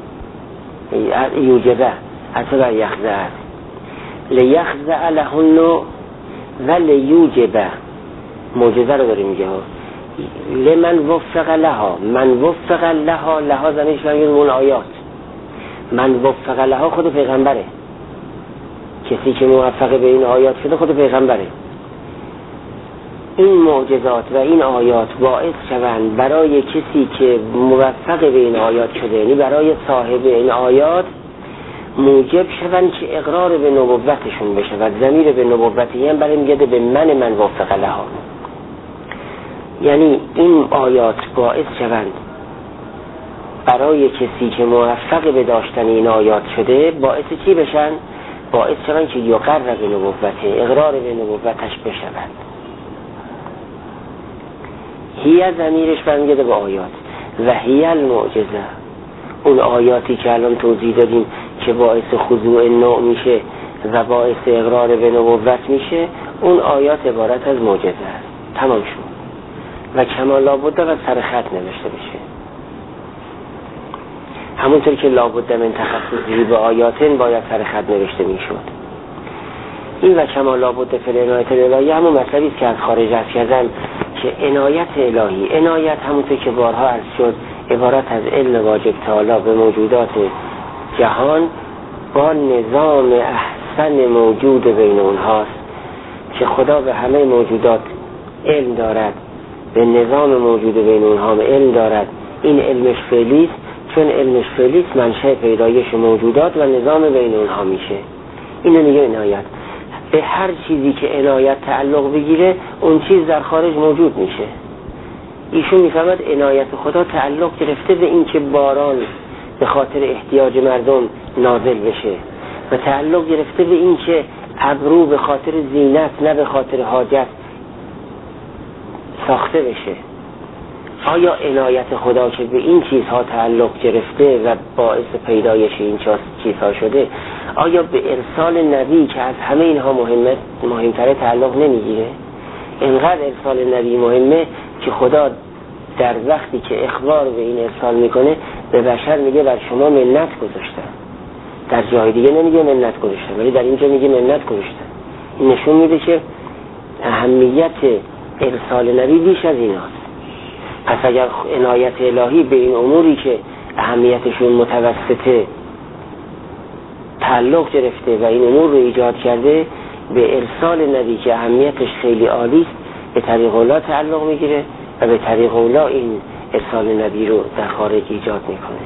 S1: یوجبه عطف بر یخضع است. لیخضع له النوع و لیوجبه، معجزه رو داره میگه ها. لمن وفق لها، من وفق لها، لها زمینش برمیگرده اون آیات. من وفق لها خود پیغمبره، کسی که موفق به این آیات شده خود پیغمبره. این معجزات و این آیات باعث شوند برای کسی که موفق به این آیات شده، یعنی برای صاحب این آیات، موجب شوند که اقرار به نبوتشون بشه و ضمیر به نبوتی هم برای میگه به من من وفق لها. یعنی این آیات باعث شوند برای کسی که موفق به داشتن این آیات شده، باعث چی بشن؟ باعث شوند که یقر به نبوته، اقرار به نبوتش بشوند. هی ضمیرش برمیگرده به آیات و هی المعجزه، اون آیاتی که الان توضیح دادیم که باعث خضوع نوع میشه و باعث اقرار به نبوت میشه، اون آیات عبارت از معجزه است. تمام شد. و کما لابد و سر خط نوشته بشه، همونطور که لابد من تخصصی به آیاتن باید سر خط نوشته میشد. این و کما لابد فی العنایت الالهی همون مطلبی است که از خارج از کردن، که عنایت الهی، عنایت همونطور که بارها عرض شد عبارت از علم واجب تعالی به موجودات جهان با نظام احسن موجود بین اونهاست، که خدا به همه موجودات علم دارد، به نظام موجود بین اونها علم دارد. این علمش فعلی است، چون علمش فعلی است منشأ پیدایش موجودات و نظام بین اونها میشه. اینو میگه عنایت. به هر چیزی که عنایت تعلق بگیره اون چیز در خارج موجود میشه. ایشون میفهمد عنایت خدا تعلق گرفته به این که باران به خاطر احتیاج مردم نازل بشه و تعلق گرفته به این که ابرو به خاطر زینت نه به خاطر حاجت ساخته بشه. آیا عنایت خدا که به این چیزها تعلق گرفته و باعث پیدایش این چیزها شده، آیا به ارسال نبی که از همه اینها مهمه مهمتره تعلق نمیگیره؟ اینقدر ارسال نبی مهمه که خدا در وقتی که اخبار به این ارسال میکنه به بشر میگه بر شما منت گذاشتم. در جای دیگه نمیگه منت گذاشتم، ولی در اینجا میگه منت گذاشتم. این نشون میده که اهمیت ارسال نبی بیش از ایناست. پس اگر عنایت الهی به این اموری که اهمیتشون متوسطه تعلق گرفته و این امور رو ایجاد کرده، به ارسال نبی که اهمیتش خیلی عالی است به طریق اولا تعلق میگیره و به طریق اولا این ارسال نبی رو در خارج ایجاد میکنه.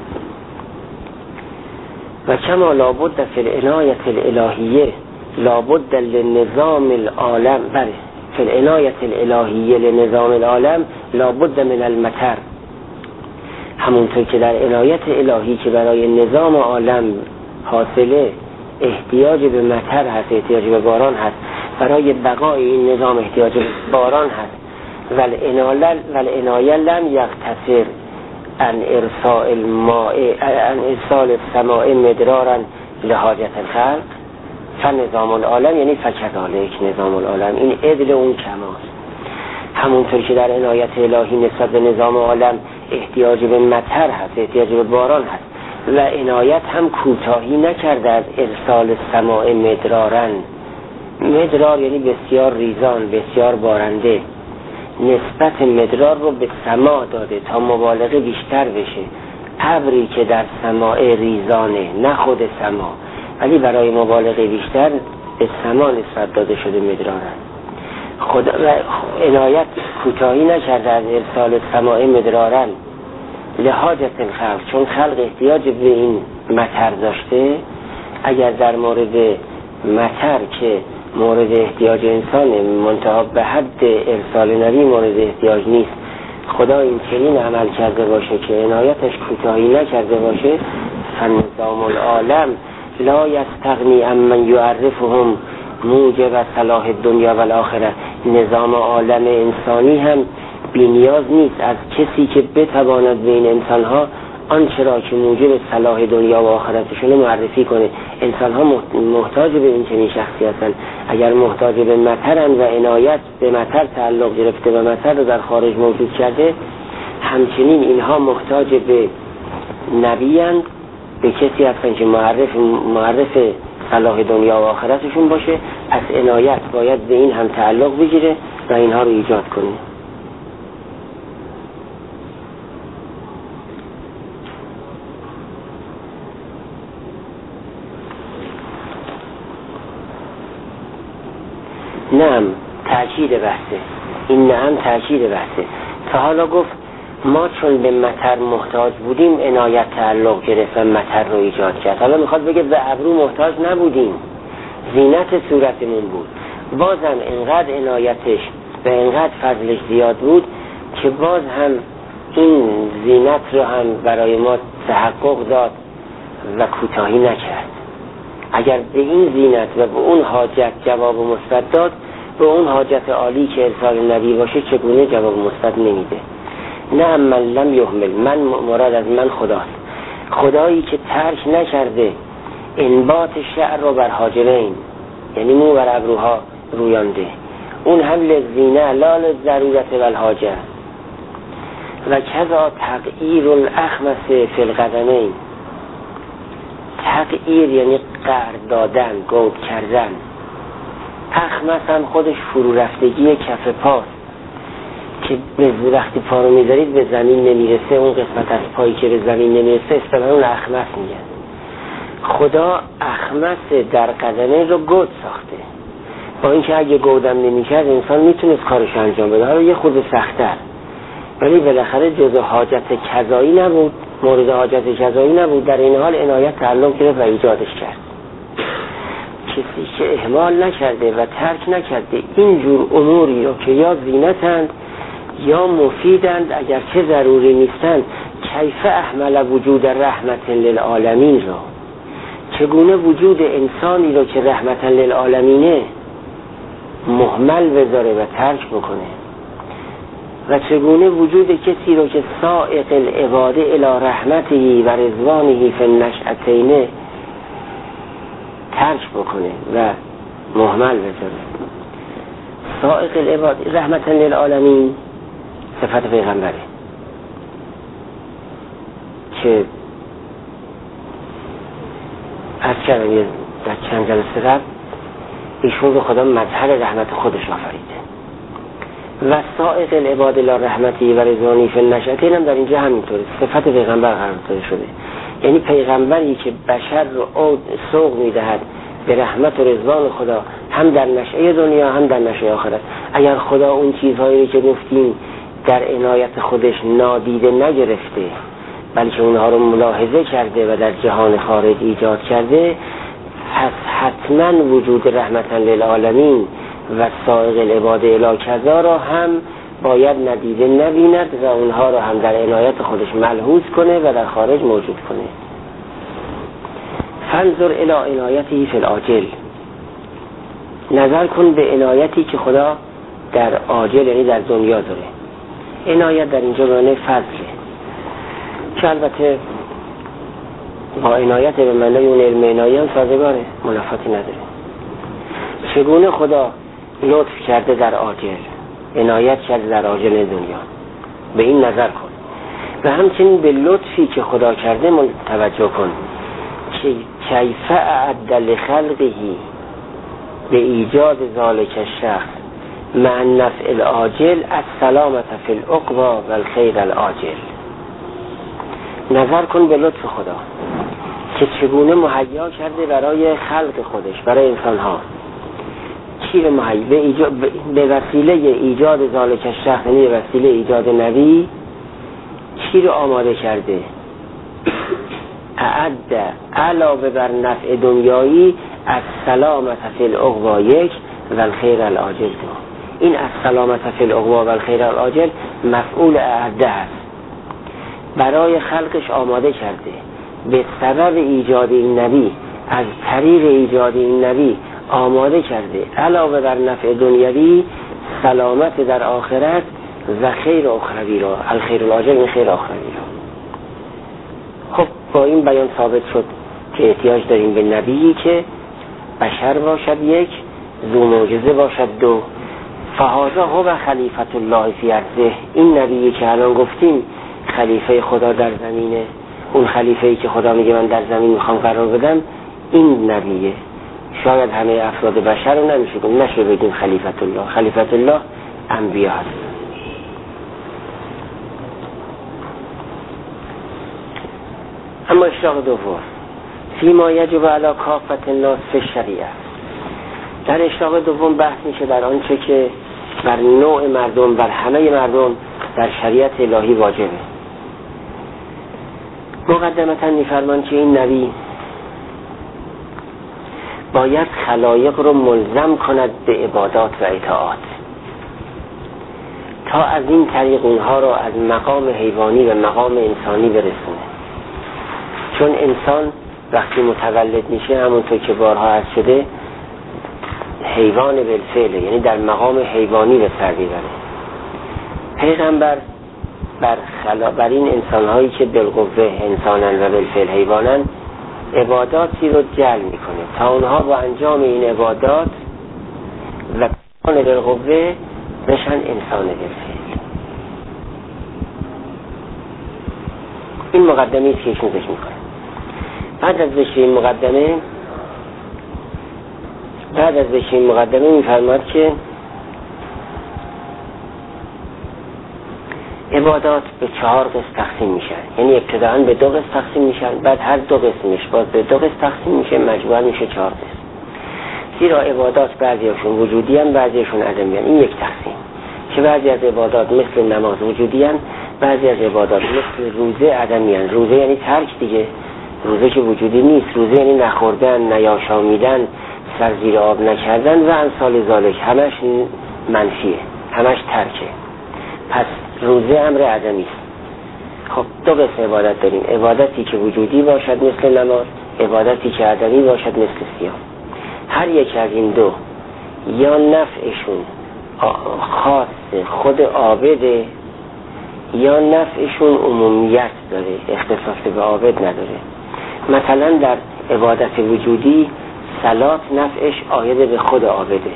S1: و کما لابد فی العنایت الالهیه لابد لنظام العالم، بله فی العنایت الالهیه لنظام العالم لابد من المطر، همونطور که در عنایت الهی که برای نظام عالم حاصله احتیاج به مطر هست، احتیاج به باران هست، برای بقای این نظام احتیاج به باران هست. والعنایه لم یقتصر ان ارسال الماء ان ارسال السماء مدرارا لحاجت الخلق فنظام العالم، یعنی فکذالک نظام العالم، این عدل اون کماست. همونطور که در عنایت الهی نسبت به نظام عالم احتیاج به مطر هست، احتیاج به باران هست، و عنایت هم کوتاهی نکرده از ارسال سماع مدرارن. مدرار یعنی بسیار ریزان، بسیار بارنده. نسبت مدرار رو به سماع داده تا مبالغه بیشتر بشه. ابری که در سماع ریزانه، نه خود سماع، ولی برای مبالغه بیشتر به سماع نسبت داده شده مدرارن. خدا عنایت کوتاهی نکرده از ارسال سماع مدرارن لحاجت الخلق، چون خلق احتیاج به این مطر داشته. اگر در مورد مطر که مورد احتیاج انسان منتها به حد ارسال نبی مورد احتیاج نیست، خدا این چنین عمل کرده باشه که عنایتش کوتاهی نکرده باشه. فنظام العالم لا یستغنی عمن یعرفهم موجب صلاح الدنیا و الاخره. نظام عالم انسانی هم بی نیاز نیست از کسی که بتواند بین انسانها آنچه را که موجب صلاح دنیا و آخرتشون معرفی کنه. انسانها محتاج به این چنین شخصی هستند. اگر محتاج به مطرن و عنایت به مطر تعلق گرفته و مطر رو در خارج موجود کرده، همچنین اینها محتاج به نبیند، به کسی هستند که معرف معرف صلاح دنیا و آخرتشون باشه. از عنایت باید به این هم تعلق بگیره و اینها رو ایجاد کنه. نعم تأکید بحثه. این نعم تأکید بحثه. تا حالا گفت ما چون به مطر محتاج بودیم عنایت تعلق گرفت و مطر رو ایجاد کرد. حالا میخواد بگه به ابرو محتاج نبودیم، زینت صورتمون بود. بازم انقدر عنایتش و انقدر فضلش زیاد بود که باز هم این زینت رو هم برای ما تحقق داد و کوتاهی نکرد. اگر به این زینت و به اون حاجت جواب مثبت داد، به اون حاجت عالی که ارسال نبی باشه چگونه جواب مثبت نمیده. نه من لم یهمل، من مراد از من خداست، خدایی که ترک نکرده انبات شعر رو بر حاجبین، یعنی مو بر ابروها رویانده. اون هم لزینه لا لضرورت و الحاجه. و کذا تغییر الاخمس فی القدمین. تغییر یعنی قهر دادن، گود کردن. اخمس هم خودش فرو رفتگی کف پاست که به وقتی پا رو میذارید به زمین نمیرسه، اون قسمت از پایی که به زمین نمیرسه اصطلاحاً اون اخمس میگن. خدا اخمس در قدمه رو گود ساخته، با اینکه اگه گودم نمیکرد انسان میتونست کارش انجام بده، حالا یه خود سخت‌تر، ولی بالاخره جزء حاجت کذایی نبود، مورد حاجت کذایی نبود. در این حال عنایت تعلق گرفت و ایجادش کرد. کسی که اهمال نکرده و ترک نکرده اینجور اموری رو که یا زینتند یا مفیدند اگر چه ضروری نیستند، کیف احمل وجود رحمت للعالمین رو، چگونه وجود انسانی رو که رحمت للعالمینه مهمل بذاره و ترک بکنه، و چگونه وجود کسی رو که سائق العباده الی رحمته و رضوانه فی النشأتین ترک بکنه و مهمل بذاره. سائق العباده رحمت للعالمین صفت پیغمبره که از کردم یه در چند جلسه قبل ایشون رو خدا مظهر رحمت خودش آفریده. و سائق العباد لا رحمتی و رضوانی فی النشأتین هم در اینجا همینطوره، صفت پیغمبر قرار داده شده. یعنی پیغمبری که بشر رو سوق میدهد به رحمت و رضوان خدا، هم در نشأه دنیا هم در نشأه آخرت. اگر خدا اون چیزهایی که گفتیم در عنایت خودش نادیده نگرفته، بلکه اونها رو ملاحظه کرده و در جهان خارج ایجاد کرده، پس حتما وجود رحمت للعالمین و سائق العباد الی کذا را هم باید ندیده نبیند و اونها را هم در عنایت خودش ملحوظ کنه و در خارج موجود کنه. فانظر الی عنایته فی العاجل، نظر کن به عنایتی که خدا در عاجل یعنی در دنیا داره. عنایت در اینجا معنی فضله، که البته با عنایت به معنی اون علم عنایت هم سازگاره، منافاتی نداره. چگونه خدا لطف کرده در عاجل، عنایت کرده در عاجل دنیا، به این نظر کن. و همچنین به لطفی که خدا کرده توجه کن که کیف اعد لخلقه به ایجاد ذالک الشخص مع النفع العاجل السلامة فی العقبی و الخیر العاجل. نظر کن به لطف خدا که چگونه مهیا کرده برای خلق خودش، برای انسانها، چی رو مهیا به, ایجاد به وسیله ایجاد ذالک الشخص، یعنی به وسیله ایجاد نبی، چی رو آماده کرده؟ اعد علاوه بر نفع دنیایی از سلامت فی العقبی یک و الخیر العاجل دو. این از سلامت فی العقبی و الخیر العاجل مفعول اعده است، برای خلقش آماده کرده، به سبب ایجاد این نبی، از طریق ایجاد این نبی آماده کرده علاوه بر نفع دنیوی سلامت در آخرت و خیر اخروی را، الخیر العاجل این خیر اخروی را. خب با این بیان ثابت شد که احتیاج داریم به نبیی که بشر باشد یک، ذو معجزه باشد دو. فهذا هو خلیفت الله فی ارضه. این نبیی که الان گفتیم خلیفه خدا در زمینه، اون خلیفه‌ای که خدا میگه من در زمین میخوام قرار بدم، این نبیه. شاید همه افراد بشر رو نمیشه کنیم، نشه بگیم خلیفت الله. خلیفت الله انبیا هست. اما اشراق دوم فیما یجب علی کافة الناس فی الشریعه. در اشراق دوم بحث میشه در آنچه که بر نوع مردم، بر همه مردم در شریعت الهی واجبه. مقدمتا میفرمان که این نبی باید خلایق رو ملزم کند به عبادات و اطاعات تا از این طریق اونها رو از مقام حیوانی به مقام انسانی برسونه. چون انسان وقتی متولد میشه همونطور که بارها عرض شده حیوان بالفعل، یعنی در مقام حیوانی به سر میبره. پیغمبر بر, خلا... بر این انسانهایی که بالقوه انسانن و بالفعل حیوانن عباداتی رو جلب میکنه تا اونها با انجام این عبادات و انسان بالقوه بشن انسان بالفعل. این مقدمه است که ایشون ذکر میکنه. بعد از ذکر این مقدمه بعد از ذکر این مقدمه میفرماد که عبادات به چهار قسم تقسیم میشن، یعنی ابتداءً به دو قسم تقسیم میشن، بعد هر دو قسمش باز به دو قسم تقسیم میشه، مجموعاً میشه چهار قسم. زیرا عبادات بعضیشون وجودی ان، بعضیشون عدمی ان. این یک تقسیم که بعضی از عبادات مثل نماز وجودی ان، بعضی از عبادات مثل روزه عدمی ان. روزه یعنی ترک دیگه، روزه که وجودی نیست. روزه یعنی نخوردن، نیاشامیدن، سر زیر آب نکردن و امثال ذالک، همش منفیه، همش ترکه. پس روزه امر عدمی است. خب دو قسم عبادت داریم، عبادتی که وجودی باشد مثل نماز، عبادتی که عدمی باشد مثل صیام. هر یک از این دو یا نفعشون خاص خود عابده یا نفعشون عمومیت داره، اختصاص به عابد نداره. مثلا در عبادت وجودی صلات نفعش عاید به خود عابده،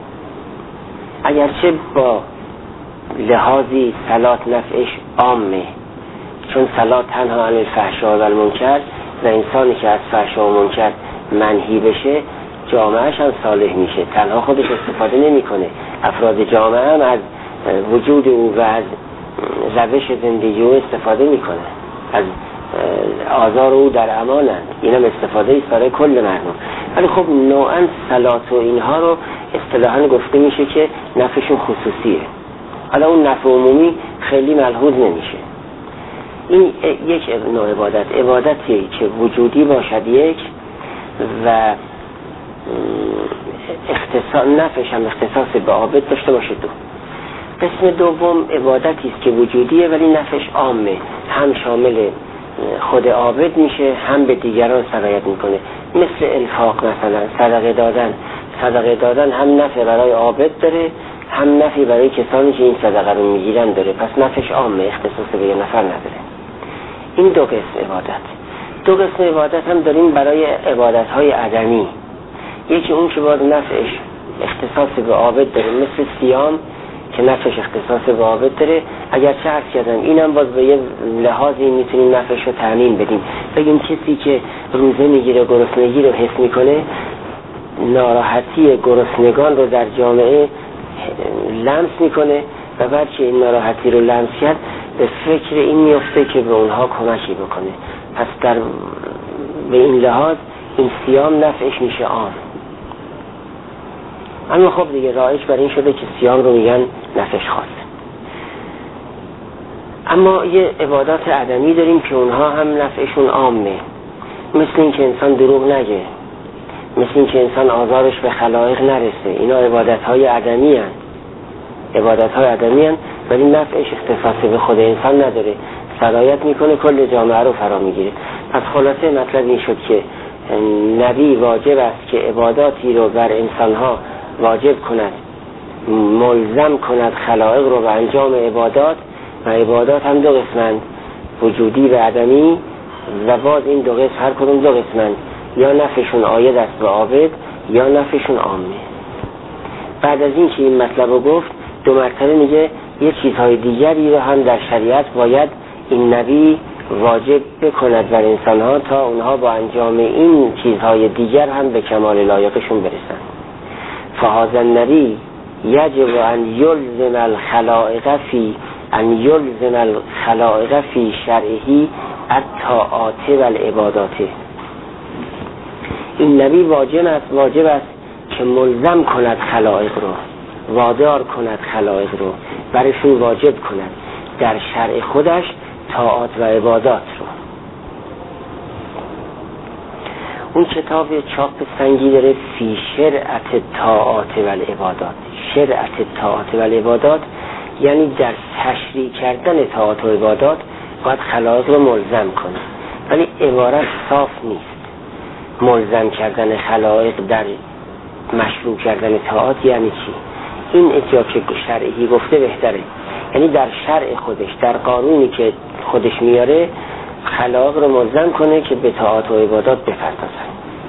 S1: اگرچه با لحاظی صلات نفعش عامه، چون صلات تنها عن الفحشاء و المنکر و انسانی که از فحشا و منکر منهی بشه جامعهش هم صالح میشه، تنها خودش استفاده نمیکنه، افراد جامعه هم از وجود او و از روش زندگی او استفاده میکنه، از آزار او در امانند. این هم استفاده ایست برای کل مردم. ولی خب نوعا صلات و اینها رو اصطلاحاً گفته میشه که نفعشون خصوصیه، حالا اون نفع عمومی خیلی ملحوظ نمیشه. این یک نوع عبادت، عبادتی که وجودی باشد یک و اختصاص نفعش هم اختصاص به عابد داشته باشه دو. قسم دوم عبادتی است که وجودیه ولی نفعش عامه، هم شامل خود عابد میشه هم به دیگران سرایت میکنه، مثل انفاق مثلا، صدقه دادن. صدقه دادن هم نفع برای عابد داره هم نفعی برای کسانی که این صدقه رو میگیرن داره، پس نفعش عامه، اختصاص به یه نفر نداره. این دو قسم عبادت. دو قسم عبادت هم داریم برای عبادت های عدمی. یکی اون که باز نفعش اختصاص به عابد داره مثل صیام که نفعش اختصاص به عابد داره. اگر چه عرض کردم اینم باز به یه لحاظی میتونیم نفعش رو تأمین بدیم. بگیم کسی که روزه میگیره گرسنگی رو حس میکنه، ناراحتی گرسنگان رو در جامعه لمس میکنه و بعد که این ناراحتی رو لمس کرد به فکر این میفته که به اونها کمکی بکنه. پس در به این لحاظ این صیام نفعش میشه عام. اما خب دیگه رایج بر این شده که صیام رو میگن نفعش خاص. اما یه عبادات عدمی داریم که اونها هم نفعشون عامه، مثل این که انسان دروغ نگه، مثل این که انسان آزارش به خلایق نرسه. اینا عبادت های عدمی هن. عبادت های عدمی هن ولی نفعش اختصاص به خود انسان نداره، سرایت میکنه کل جامعه رو فرا میگیره. پس خلاصه مطلب این شد که نبی واجب است که عباداتی رو بر انسانها واجب کند، ملزم کند خلائق رو به انجام عبادات، و عبادات هم دو قسمند، وجودی و عدمی، و باز این دو قسم هر کدوم دو قسمند، یا نفعشون عاید است به عابد یا نفعشون عامه. بعد از این که این مطلب رو گفت دو مرتبه میگه یه چیزهای دیگری رو هم در شریعت باید این نبی واجب بکند بر انسانها تا اونها با انجام این چیزهای دیگر هم به کمال لایقشون برسن. فهذا النبی یجب ان یلزم الخلائق فی ان یلزم الخلائق فی شرعه الطاعات و العبادات. این نبی واجب است واجب است که ملزم کند خلائق رو، وادار کند خلائق رو، برشون واجب کند در شرع خودش طاعات و عبادات رو. اون کتاب چاپ سنگی داره فی شرعت طاعات و العبادات. شرعت طاعات و العبادات یعنی در تشریع کردن طاعات و عبادات باید خلائق رو ملزم کنه، ولی عبارت صاف نیست. ملزم کردن خلائق در مشروع کردن طاعات یعنی چی؟ این اتیاب که شرعی گفته بهتره، یعنی در شرع خودش، در قانونی که خودش میاره خلائق رو ملزم کنه که به طاعات و عبادات بپردازن.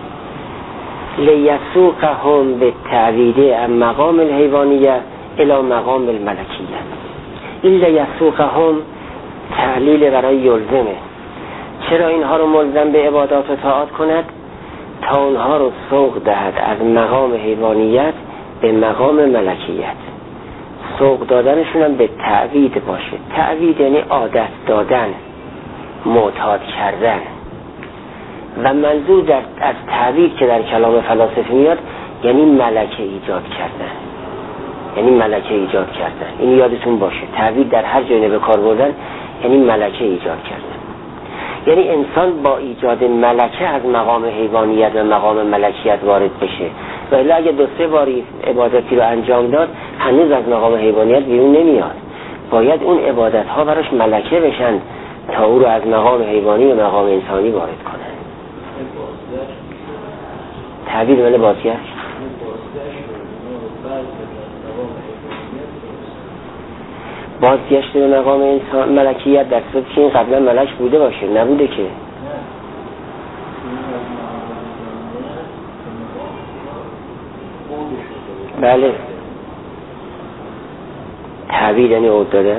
S1: لیسوقهم به تعویده ام مقام الحیوانیه الی مقام الملکیه. این لیسوقهم تعلیل برای یلزمه. چرا اینها رو ملزم به عبادات و طاعات کند؟ تا اونها رو سوق دهد از مقام حیوانیت به مقام ملکیت. سوق دادنشون هم به تعوید باشه. تعوید یعنی عادت دادن، معتاد کردن. و منظور در از تعوید که در کلام فلاسفه میاد یعنی ملکه ایجاد کردن، یعنی ملکه ایجاد کردن. این یادتون باشه، تعوید در هر جای به کار بردن یعنی ملکه ایجاد کردن. یعنی انسان با ایجاد ملکه از مقام حیوانیت و مقام ملکیت وارد بشه، و الا اگه دو سه باری عبادتی رو انجام داد هنوز از مقام حیوانیت بیرون نمیاد. باید اون عبادت ها براش ملکه بشن تا او رو از مقام حیوانی و مقام انسانی وارد کنن. تعبیر من بازگشت بازگشت به مقام انسان ملکیت در صورتی که این قبلا ملک بوده باشه، نبوده که. بله، تعبیر یعنی عود دادن.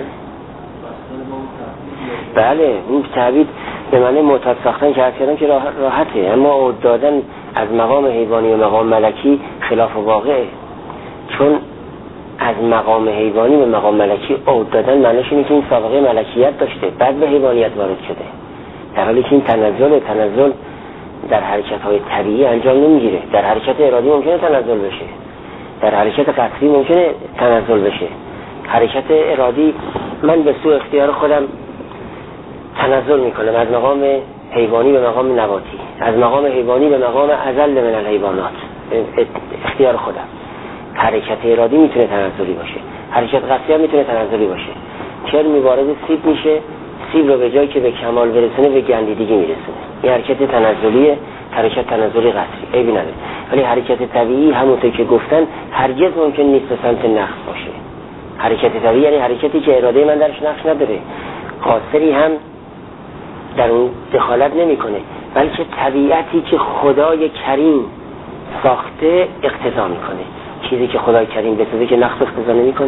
S1: بله، این تعبیر به معنی معتاد ساختن که حرف کردم که راحته، اما عود دادن از مقام حیوانی و مقام ملکی خلاف واقعه. چون از مقام حیوانی به مقام ملکی عود دادن معنیش اینه که این سابقه ملکیت داشته بعد به حیوانیت وارد شده، در حالی که این تنزل تنزل در حرکت‌های طبیعی انجام نمیگیره. در حرکت ارادی ممکنه تنزل بشه، در حرکت قطعی ممکنه تنزل بشه. حرکت ارادی من به سوء اختیار خودم تنزل میکنم از مقام حیوانی به مقام نباتی، از مقام حیوانی به مقام اذل من الحیوانات، اختیار خودم. حرکت ارادی میتونه تنزلی باشه، حرکت قطعی هم میتونه تنزلی باشه. کرمی وارد سیب میشه، سیب رو به جایی که به کمال برسونه به گندیدگی میرسونه. این حرکت تنزلیه، حرکت تنزلی قطعی عیبی نداره. ولی حرکت طبیعی همونطور که گفتن هرگز ممکن نیست به سمت نقص باشه. حرکت طبیعی یعنی حرکتی که اراده من درش نقش نداره، قاصری هم در اون دخالت نمیکنه، بلکه طبیعتی که خدای کریم ساخته اقتضا میکنه. چیزی که خدای کریم بسازه که نقص اقتضا نمیکنه،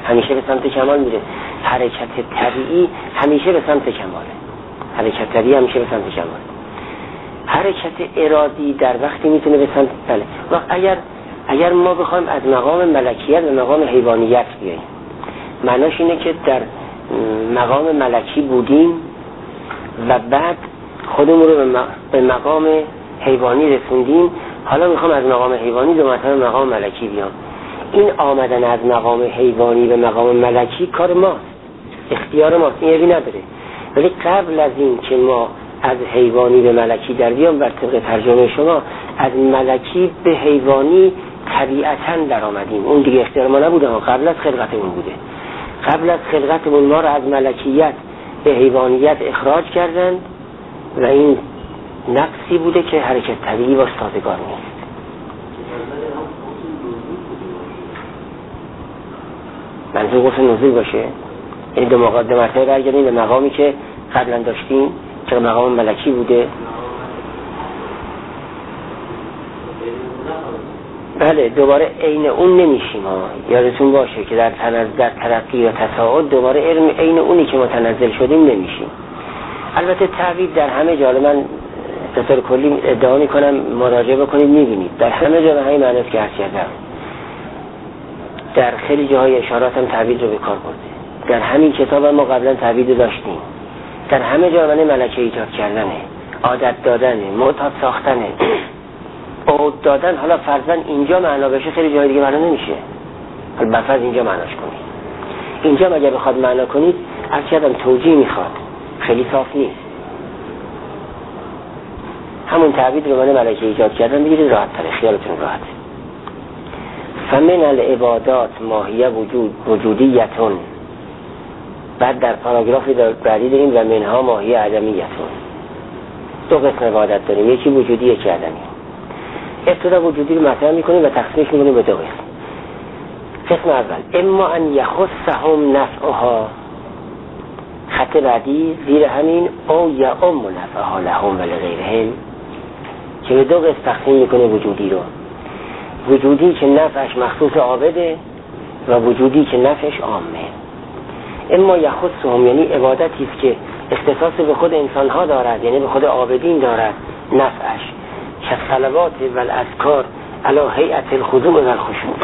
S1: همیشه به سمت کمال میره. حرکت طبیعی همیشه به سمت کماله. حرکت طبیعی همیشه به سمت کماله. حرکت ارادی در وقتی میتونه به سمت بله. و اگر اگر ما بخوایم از مقام ملکیت به مقام حیوانیت بیاییم، معناش اینه که در مقام ملکی بودیم و بعد خودمون رو به مقام حیوانی رسوندیم، حالا میخوام از مقام حیوانی دو مرتبه مقام ملکی بیام. این آمدن از مقام حیوانی به مقام ملکی کار ماست، اختیار ماست، این عیبی نداره. ولی قبل از این که ما از حیوانی به ملکی در بیام، بر طبق ترجمه شما از ملکی به حیوانی طبیعتاً در آمدیم. اون دیگه اختیار ما نبوده، قبل از خلقتمون بوده. قبل از خلقتمون ما رو از ملکیت به حیوانیت اخراج کردند و این نقصی بوده که حرکت طبیعی باش سازگار نیست. منظور غسل نزول باشه، یعنی دو مرتبه برگردیم به مقامی که قبلا داشتیم که مقام ملکی بوده. بله دوباره عین اون نمیشیم ها. یادتون باشه که در تنزل در ترقی و تصاعد دوباره علم عین اونی که متنزل شدیم نمیشیم. البته تعبیر در همه جا، من به طور کلی ادعا میکنم مراجعه بکنید میبینید در همه جا به همین معنی است که عرض کردم. در خیلی جاهای اشارات هم تعبیر رو به کار برده. در همین کتاب ما قبلا تعبیر داشتیم. در همه جا معنی ملکه ایجاد کردنه، عادت دادنه، معتاد ساختنه، عود دادن. حالا فرضاً اینجا معنا بشه، خیلی جای دیگه معنا نمیشه. حالا بفرض اینجا معناش کنید. اینجا مگه بخواد معنا کنید، از کردم توجیه میخواد، خیلی صاف نیست. همون تعبیر رو معنی ملکه ایجاد کردن بگیرید، راحت تره، خیالتون راحت. فمن العبادات ماهیه وجود وجودیتون. بعد در پاراگراف بعدی داریم و منها ماهیه عدمیتون. دو قسم عبادت داریم، یکی وجودی یکی عدمی. ابتدا وجودی رو مطرح میکنیم و تقسیمش میکنیم به دو قسم. قسم اول اما ان یخصهم نفعها، خط بعدی زیر همین او یعم نفعها لهم ولغیرهم، که به دو قسم تقسیم میکنه وجودی رو. وجودی که نفعش مخصوص عابده و وجودی که نفعش عامه. اما یخصهم یعنی عبادتی است که اختصاص به خود انسانها دارد، یعنی به خود عابدین دارد نفعش، که صلوات و الاذکار علی هیئت الخضوع و الخشوع،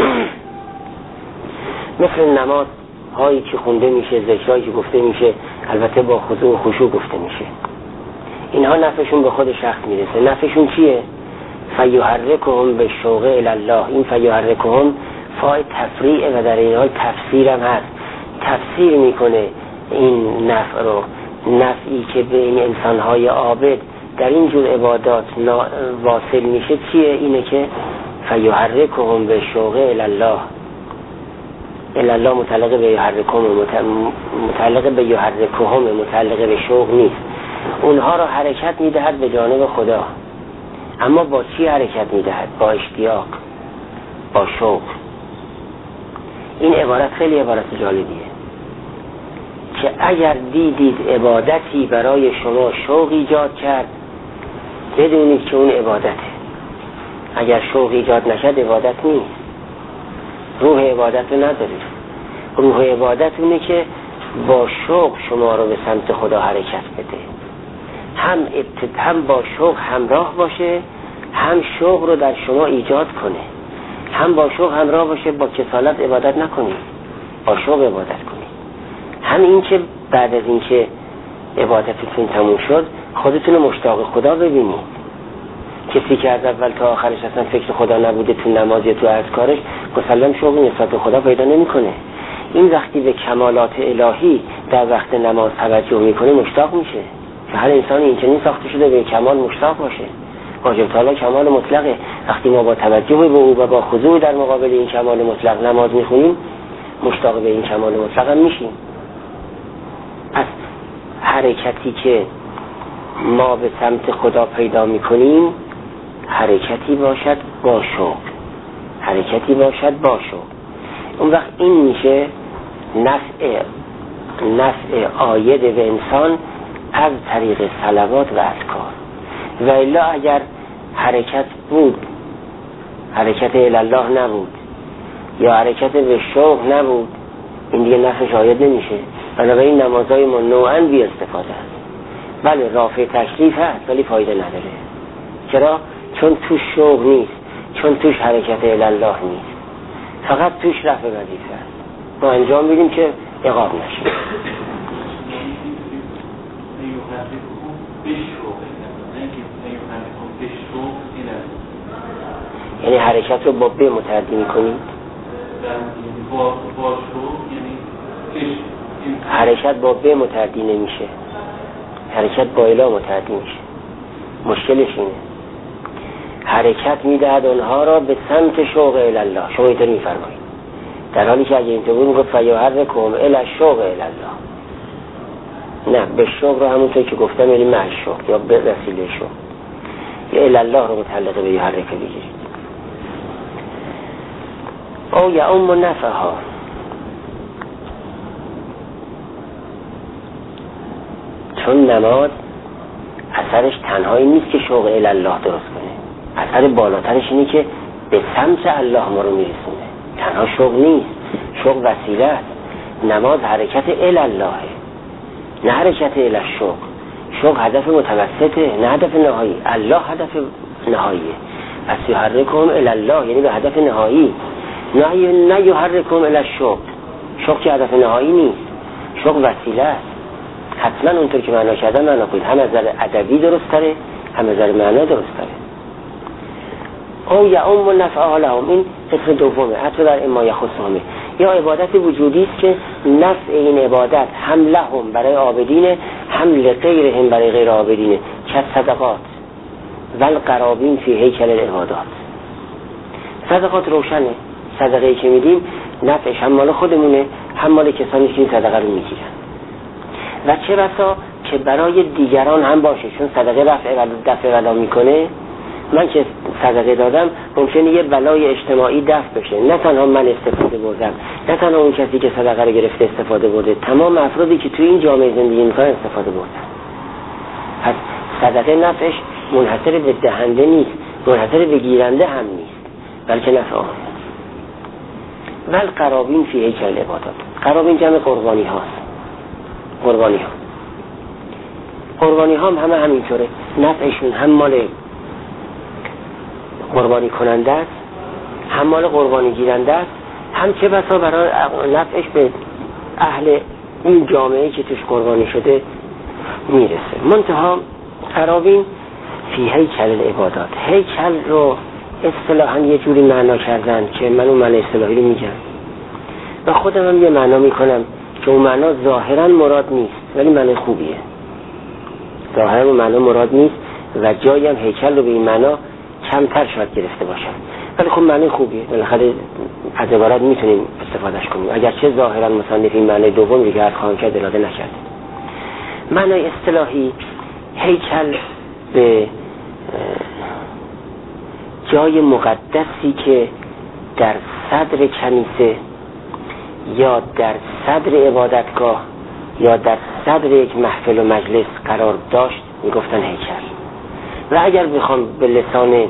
S1: مثل نماز هایی که خونده میشه، ذکرهایی که گفته میشه، البته با خضوع و خشوع گفته میشه. اینها نفعشون به خود شخص میرسه. نفعشون چیه؟ فیحرکهم بالشوق الی الله. این فیحرکهم فای تفریع و در این حال تفسیر هم هست. تفسیر میکنه این نفع رو، نفعی که به این انسانهای عابد در این جور عبادات واصل میشه چیه؟ اینه که فیحرکهم بالشوق الی الله. الی الله متعلق به یحرکهم، متعلق به یحرکهم، متعلق به شوق نیست. اونها رو حرکت میدهد به جانب خدا. اما با چی حرکت میدهد؟ با اشتیاق، با شوق. این عبارت خیلی عبارت جالبیه که اگر دیدید عبادتی برای شما شوق ایجاد کرد، بدونید که اون عبادته. اگر شوق ایجاد نشد عبادت نیست. روح عبادت رو ندارید. روح عبادت اونه که با شوق شما رو به سمت خدا حرکت بده. هم هم با شوق همراه باشه، هم شوق رو در شما ایجاد کنه. هم با شوق همراه باشه، با کسالت عبادت نکنید، با شوق عبادت کنید. هم این که بعد از این که عبادتتون تموم شد خودتون رو مشتاق خدا ببینید. کسی که از اول تا آخرش اصلا فکر خدا نبوده تو نماز یا تو اذکارش، مسلم شوق نسبت به خدا پیدا نمیکنه. این وقتی به کمالات الهی در وقت نماز توجه میکنه مشتاق میشه. که هر انسان این چنین ساخته شده به کمال مشتاق باشه. واجب تعالی کمال مطلقه. وقتی ما با توجه به او و با خضوع در مقابل این کمال مطلق نماز میخونیم، مشتاق به این کمال مطلق هم میشیم. از حرکتی که ما به سمت خدا پیدا میکنیم حرکتی باشد با شوق، حرکتی باشد با شوق. اون وقت این میشه نفع نفع عاید به انسان از طریق صلوات و اذکار. و الا اگر حرکت بود، حرکت الی الله نبود یا حرکت به شوق نبود، این دیگه نفعش عاید نمیشه. بنابراین نمازهای ما نوعاً بی استفاده است. بله رافع تشریف هست ولی فایده نداره. چرا؟ چون توش شوق نیست، چون توش حرکت الله نیست، فقط توش رفع وظیفه است. ما انجام میدیم که عقاب نشه. یعنی حرکت رو با ب متعدی میکنید؟ حرکت با ب متعدی نمیشه، حرکت با اله متعدی میشه. مشکلش اینه حرکت میدهد اونها را به سمت شوق الله. شما اینطوری میفرمایید، در حالی که اگه اینطور بود میگفت فیحرکهم الی الشوق الی الله. نه، به شوق رو همونطور که گفتم یعنی مع شوق یا به وسیله شوق، یا الی الله رو متعلق به یحرک بگیرید. او یعم نفعها، چون نماز اثرش تنهایی نیست که شوق الی الله درست کنه، اثر بالاترش اینه که به سمت الله ما رو میرسونه. تنها شوق نیست، شوق وسیله است. نماز حرکت الی الله، نه حرکت الی الشوق. شوق هدف متوسطه نه هدف نهایی. الله هدف نهاییه. پس یحرکهم الی الله یعنی به هدف نهایی، نه نه یحرکهم الی الشوق. شوق که هدف نهایی نیست، شوق وسیله است. حتما اونطور که معنا کردم معنا کنید، هم از نظر ادبی درست تره، هم از نظر معنا درست تره. او یعم نفعها لهم، این قسم دومه، حتی در اما یخصهمه. یا عبادت وجودی است که نفع این عبادت هم لهم برای عابدینه، هم لغیرهم برای غیر عابدینه، که صدقات و القرابین فی هیکل العبادات. صدقات روشنه، صدقه‌ای که میدیم نفعش هم مال خودمونه هم مال کسانی که این صدقه رو میگیرن. و چه بسا که برای دیگران هم باشه، چون صدقه رفع دفع بلا میکنه. من که صدقه دادم ممکنه یه بلای اجتماعی دفع بشه، نه تنها من استفاده بردم، نه تنها اون کسی که صدقه رو گرفته استفاده برده، تمام افرادی که توی این جامعه زندگی میکنن استفاده بردن. پس صدقه نفعش منحصر به دهنده نیست، منحصر به گیرنده هم نیست، بلکه نفع آن. ول قرابین فی هیکل العبادات، قرابین جمع قربانی هاست. قربانی ها قربانی ها هم همه همینطوره، نفعشون هم مال قربانی کننده است، هم مال قربانی گیرنده است، هم چه بسا برای نفعش به اهل این جامعه که توش قربانی شده میرسه. منتها قرابین فی هیکل العبادات، هیکل رو اصطلاحاً یه جوری معنا کردن که من اون معنی اصطلاحی رو میگم و خودم هم یه معنا میکنم که اون معنا ظاهراً مراد نیست ولی معنی خوبیه. ظاهراً اون معنا مراد نیست و جایی هم هیکل رو به این معنا کمتر شاید گرفته باشم، ولی خب معنی خوبیه، بالاخره از عبارت میتونیم استفادهش کنیم، اگرچه ظاهراً مصنف این معنی دوم دیگه از خواهم کرد اراده نکرد. معنی اصطلاحی هیکل به جای مقدسی که در صدر کنیسه یا در صدر عبادتگاه یا در صدر یک محفل و مجلس قرار داشت میگفتن هیکل. و اگر بخوام به لسان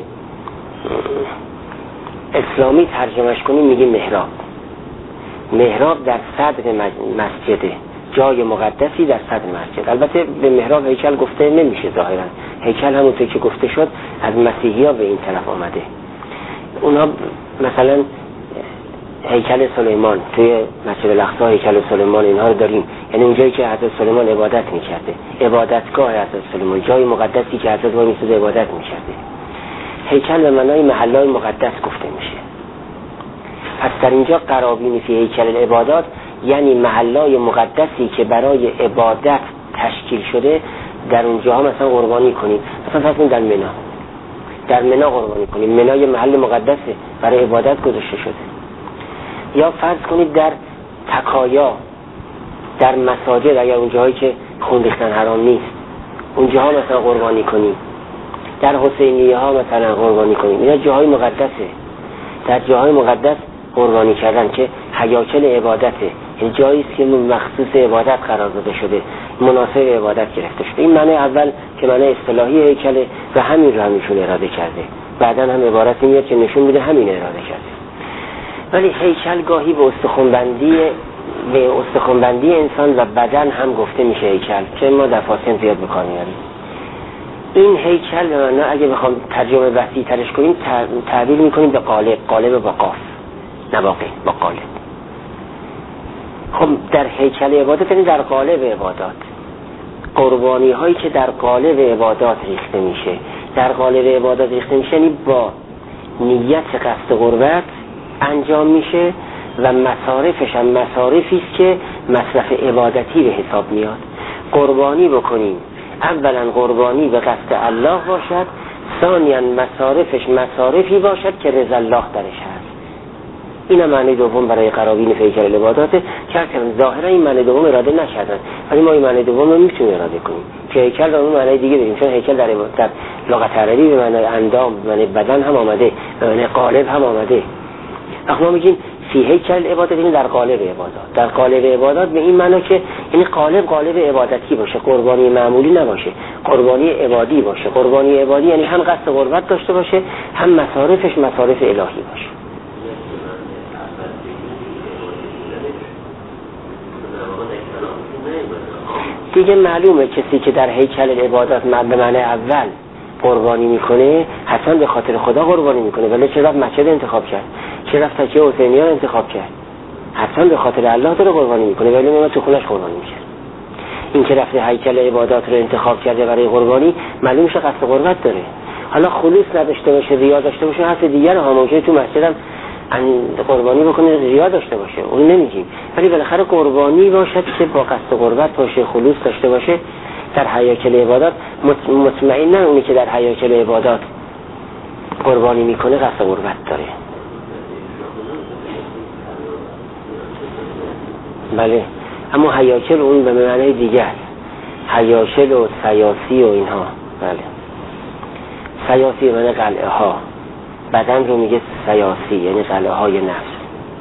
S1: اسلامی ترجمهش کنیم میگیم محراب. محراب در صدر مسجده، جای مقدسی در صدر مسجد. البته به محراب هیکل گفته نمیشه ظاهرا، هیکل همونطور که گفته شد از مسیحی ها به این طرف آمده. اونا مثلا هیکل سلیمان، توی مسجد الاقصی هیکل سلیمان اینها رو داریم، یعنی اونجایی که حضرت سلیمان عبادت میکرده، عبادتگاه حضرت سلیمان، جای مقدسی که حضرت وای میسود عبادت میکرده. هیکل به معنای محلهای مقدس گفته میشه. پس در اینجا قرابین فی هیکل العبادات یعنی محلهای مقدسی که برای عبادت تشکیل شده، در اونجاها مثلا قربانی کنیم. مثلا فرض کنید در منا، در منا قربانی کنیم، منا یه محل مقدسه برای عبادت گذاشته شده. یا فرض کنید در تکایا، در مساجد، اگر اونجاهایی که خون ریختن حرام نیست اونجاها مثلا قربانی کنیم، در حسینیه ها مثلا قربانی کنیم. اینا جاهای مقدسه، در جاهای مقدس قربانی کردن که هیاکل عبادته، این جایی است که مخصوص عبادت قرار داده شده، مناسب عبادت گرفته شده. این معنی اول که معنی اصطلاحی هیکله و همین رو همیشون اراده کرده، بعدا هم عبارتی میاد که نشون میده همین اراده کرده. ولی هیکل گاهی به استخوان‌بندی به استخوان‌بندی انسان و بدن هم گفته میشه هیکل که ما در فارسی زیاد به کار میاریم. این هیکل به معنی اگه بخوام ترجمه وسیع ترش کنیم تعبیر میکنیم به قالب، قالب با قاف، نه با قید، با قالب. خب در هیکل عبادت یعنی در قالب عبادات، قربانی هایی که در قالب عبادات ریخته میشه. در قالب عبادات ریخته میشه یعنی با نیت قصد قربت انجام میشه و مصارفش هم مصارفی است که مصرف عبادتی به حساب میاد. قربانی بکنیم، اولا قربانی به قصد الله باشد، ثانیا مصارفش مصارفی باشد که رضا الله درش هست. این معنی دوم برای قرابین فی هیکل العبادات که ظاهرا این معنی دوم اراده نشدن، ولی ما این معنی دوم رو میتونیم اراده کنیم که هیکل رو معنی دیگه بدیم، چون هیکل در در لغت عربی به معنی اندام، به معنی بدن هم آمده، به معنی قالب هم آمده. اخ ما میگیم فی هیکل العبادات یعنی در قالب عبادات. در قالب عبادات به این معنی که یعنی قالب قالب عبادتی باشه، قربانی معمولی نباشه، قربانی عبادی باشه. قربانی عبادی یعنی هم قصد قربت داشته باشه، هم مصارفش مصارف الهی باشه. دیگه معلومه کسی که در هیکل العبادات به معنی اول قربانی میکنه حتما به خاطر خدا قربانی میکنه، ولی چرا مسجد انتخاب کرد، چرا تکیه حسینیان انتخاب کرد، حتما به خاطر الله داره قربانی میکنه، ولی ما تو خونش قربانی میشه. این که رفته هیکل عبادات رو انتخاب کرده برای قربانی معلوم میشه قصد قربت داره. حالا خلوص نداشته باشه، ریا داشته باشه، حرف دیگر ها ممکنه تو مسجدم قربانی بکنه ریا داشته باشه، اون نمیگیم، ولی بالاخره قربانی باشد که با قصد قربت باشه، خلوص داشته باشه. در هیکل عبادات مطمئنا اونی که در هیکل عبادات قربانی میکنه قصد قربت داره. بله، اما هیکل اون به معنی دیگه است، هیکل و سیاسی و اینها. بله، سیاسی به معنی قلعه ها، بدن رو میگه سیاسی یعنی قلعه های نفس.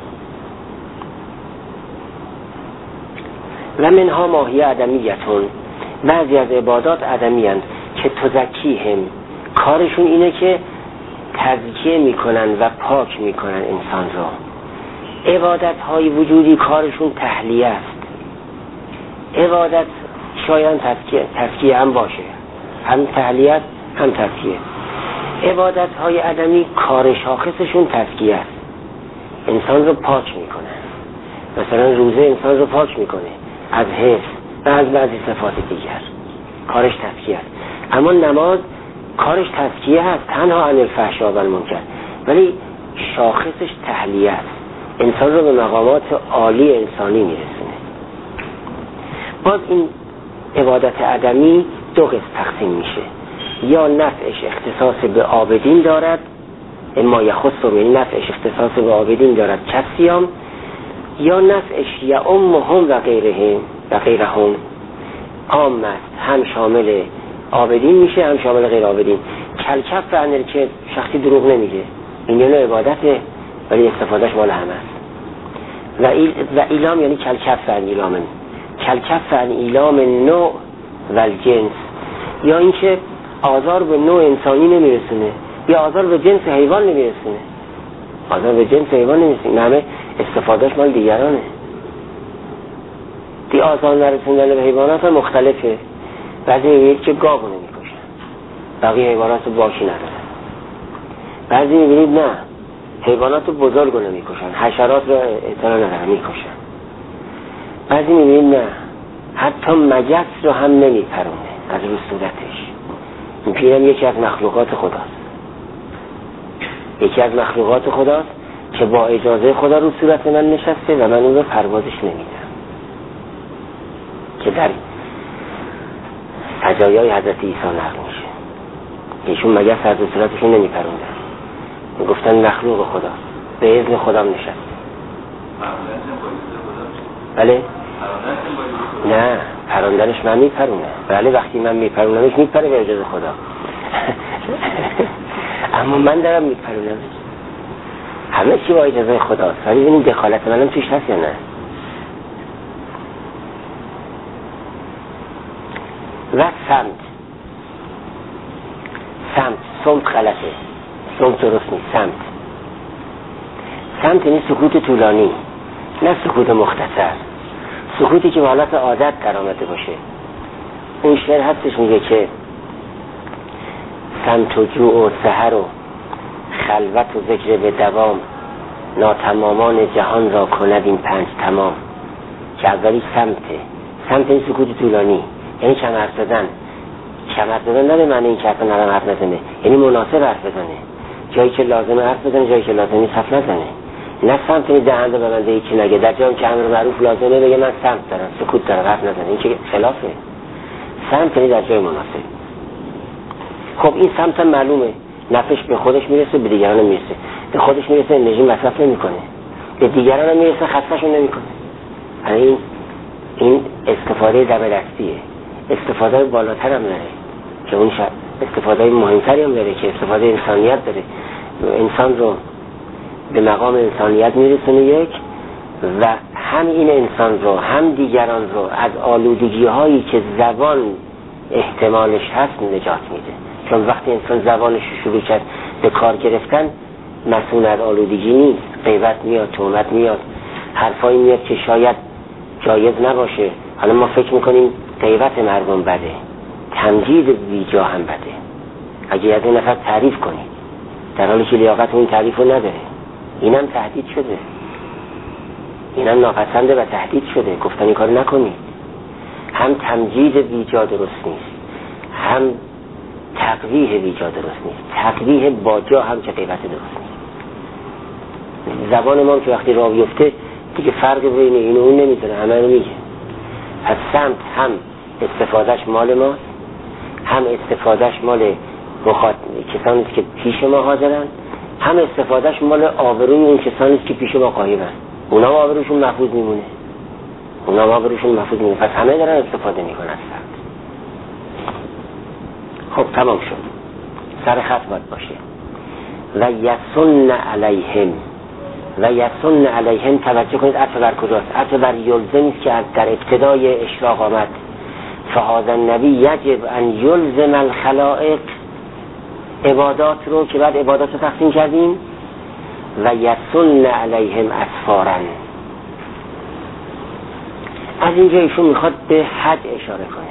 S1: و منها ماهی عدمیتون، بعضی از عبادات عدمی هستند که تزکیهم، کارشون اینه که تزکیه میکنن و پاک میکنن انسان رو. عبادت های وجودی کارشون تحلیه است. عبادت شاید تزکیه, تزکیه هم باشه، هم تحلیه است هم تزکیه. عبادت های عدمی کار شاخصشون تزکیه است، انسان رو پاک میکنن. مثلا روزه انسان رو پاک میکنه از حفظ و از بعضی صفات دیگر، کارش تزکیه است. اما نماز کارش تزکیه است، تنها عن الفحشاء و المنکر، ولی شاخصش تحلیه است، انسان رو به مقامات عالی انسانی میرسونه. باز این عبادت عدمی دو قسم تقسیم میشه، یا نفعش اختصاص به عابدین دارد، اما یخصهم یعنی نفعش اختصاص به عابدین دارد کسیام، یا نفعش یعمهم و غیرهم و غیرهم عام است، هم شامل عابدین میشه هم شامل غیر عابدین. کلکف فعنر که شخصی دروغ نمیگه، این یعنی عبادته ولی استفادهش مال همه است. و, ایل و ایلام یعنی کلکف فعن ایلامن، کلکف فعن ایلام نوع و الجنس، یا اینکه آزار به نوع انسانی نمیرسونه یا آزار به جنس حیوان نمیرسونه. آزار به جنس حیوان نمیرسونه، همه استفادهش مال دیگرانه. دی آزار نرسوندن به حیوانات هم مختلفه. بعضی میبینید که گاو نمیکشن، بقیه حیوانات رو باشی ندارن. بعضی میبینید نه، حیوانات رو بزرگ رو نمیکشن، حشرات رو اعتنا ندارن میکشن. بعضی میبینید نه، حتی مگس رو هم نمیپرونه از رو صورتش. این پیرم یکی از مخلوقات خداست، یکی از مخلوقات خداست که با اجازه خدا رو صورت من نشسته و من اون رو پروازش نمیدم، که در سجایای حضرت عیسی نقل میشه. ایشون مگس از رو صورتشون نمیپروندن، گفتن مخلوق خدا به اذن خدا نشسته. بله؟ نه، پروندنش من میپرونه. بله، وقتی من میپرونمش میپره به اجازه خدا. اما من دارم میپرونم، همه چی با اجازه خداست، ولی این دخالت منم توش هست یا نه؟ و سمت سمت سمت غلطه، سمت درست نیست. سمت سمت یعنی سکوت طولانی، نه سکوت مختصر، سکوتی که به حالت عادت در آمده باشه. اون شعر هستش میگه که سمت و جوع و سحر و خلوت و ذکر به دوام، ناتمامان جهان را کند این پنج تمام. که اولی سمته، سمت این سکوت طولانی، یعنی کم حرف زدن. کم حرف زدن نه به معنی این که اصلا نرم حرف نزنه، یعنی مناسب حرف بزنه، جایی که لازمه حرف بزنه، جایی که لازمه نیست حرف نزنه. نه سمت این دهنده ببنده هیچی نگه، در جایی که امر معروف لازمه بگه من سمت دارم، سکوت دارم، حرف نزنه، این که خلافه. سمت یعنی در جای مناسب. خب این سمت معلومه، نفعش به خودش میرسه، به دیگران میرسه. به خودش میرسه انرژی مصرف نمیکنه، به دیگران میرسه خسته‌شون نمیکنه. این این استفاده دبل دستیه. استفاده بالاتر هم داره که اون شب استفاده مهمتری هم داره که استفاده انسانیت داره. انسان رو به مقام انسانیت میرسونه یک، و هم این انسان رو هم دیگران رو از آلودگی هایی که زبان احتمالش هست نجات میده. چون وقتی انسان زبانش شروع کرد به کار گرفتن، مسئول از آلودگی نیست. غیبت میاد، تهمت میاد، حرفایی میاد که شاید جایز نباشه. حالا ما فکر میکنیم غیبت مردم بده، تمجید بیجا هم بده. اگه از این نفر تعریف کنی در حالی که لیاقت اون تعریف رو نداره، اینم تهدید شده، اینم ناپسنده و تهدید شده. گفتن این کار نکنی. هم تمجید بیجا درست نیست، هم تقبیح بیجا درست نیست. تقبیح با جا هم که غیبت درست نیست. زبان ما که وقتی راه بیفته دیگه فرق بین این و اون نمیذاره، همه رو میگه. پس سمت هم استفادهش مال ما، هم استفادهش مال مخاطب کسانی که پیش ما حاضرن، هم استفادهش مال آبروی اون کسانی که پیش ما غایبن. اونا آبروشون محفوظ میمونه، اونا آبروشون محفوظ میمونه. پس همه دارن استفاده میکنن. خب تمام شد. سر خط باید باشه. و یسن علیهم، و یسن علیهم. توجه کنید عطف بر کجاست؟ عطف بر یلزمی است که از در ابتدای اشراق آمد. فهذا النبی یجب ان یلزم الخلائق، عبادات رو که بعد عبادات رو تقسیم کردیم. و یسن علیهم اسفارا. از اینجا ایشون میخواد به حج اشاره کنه،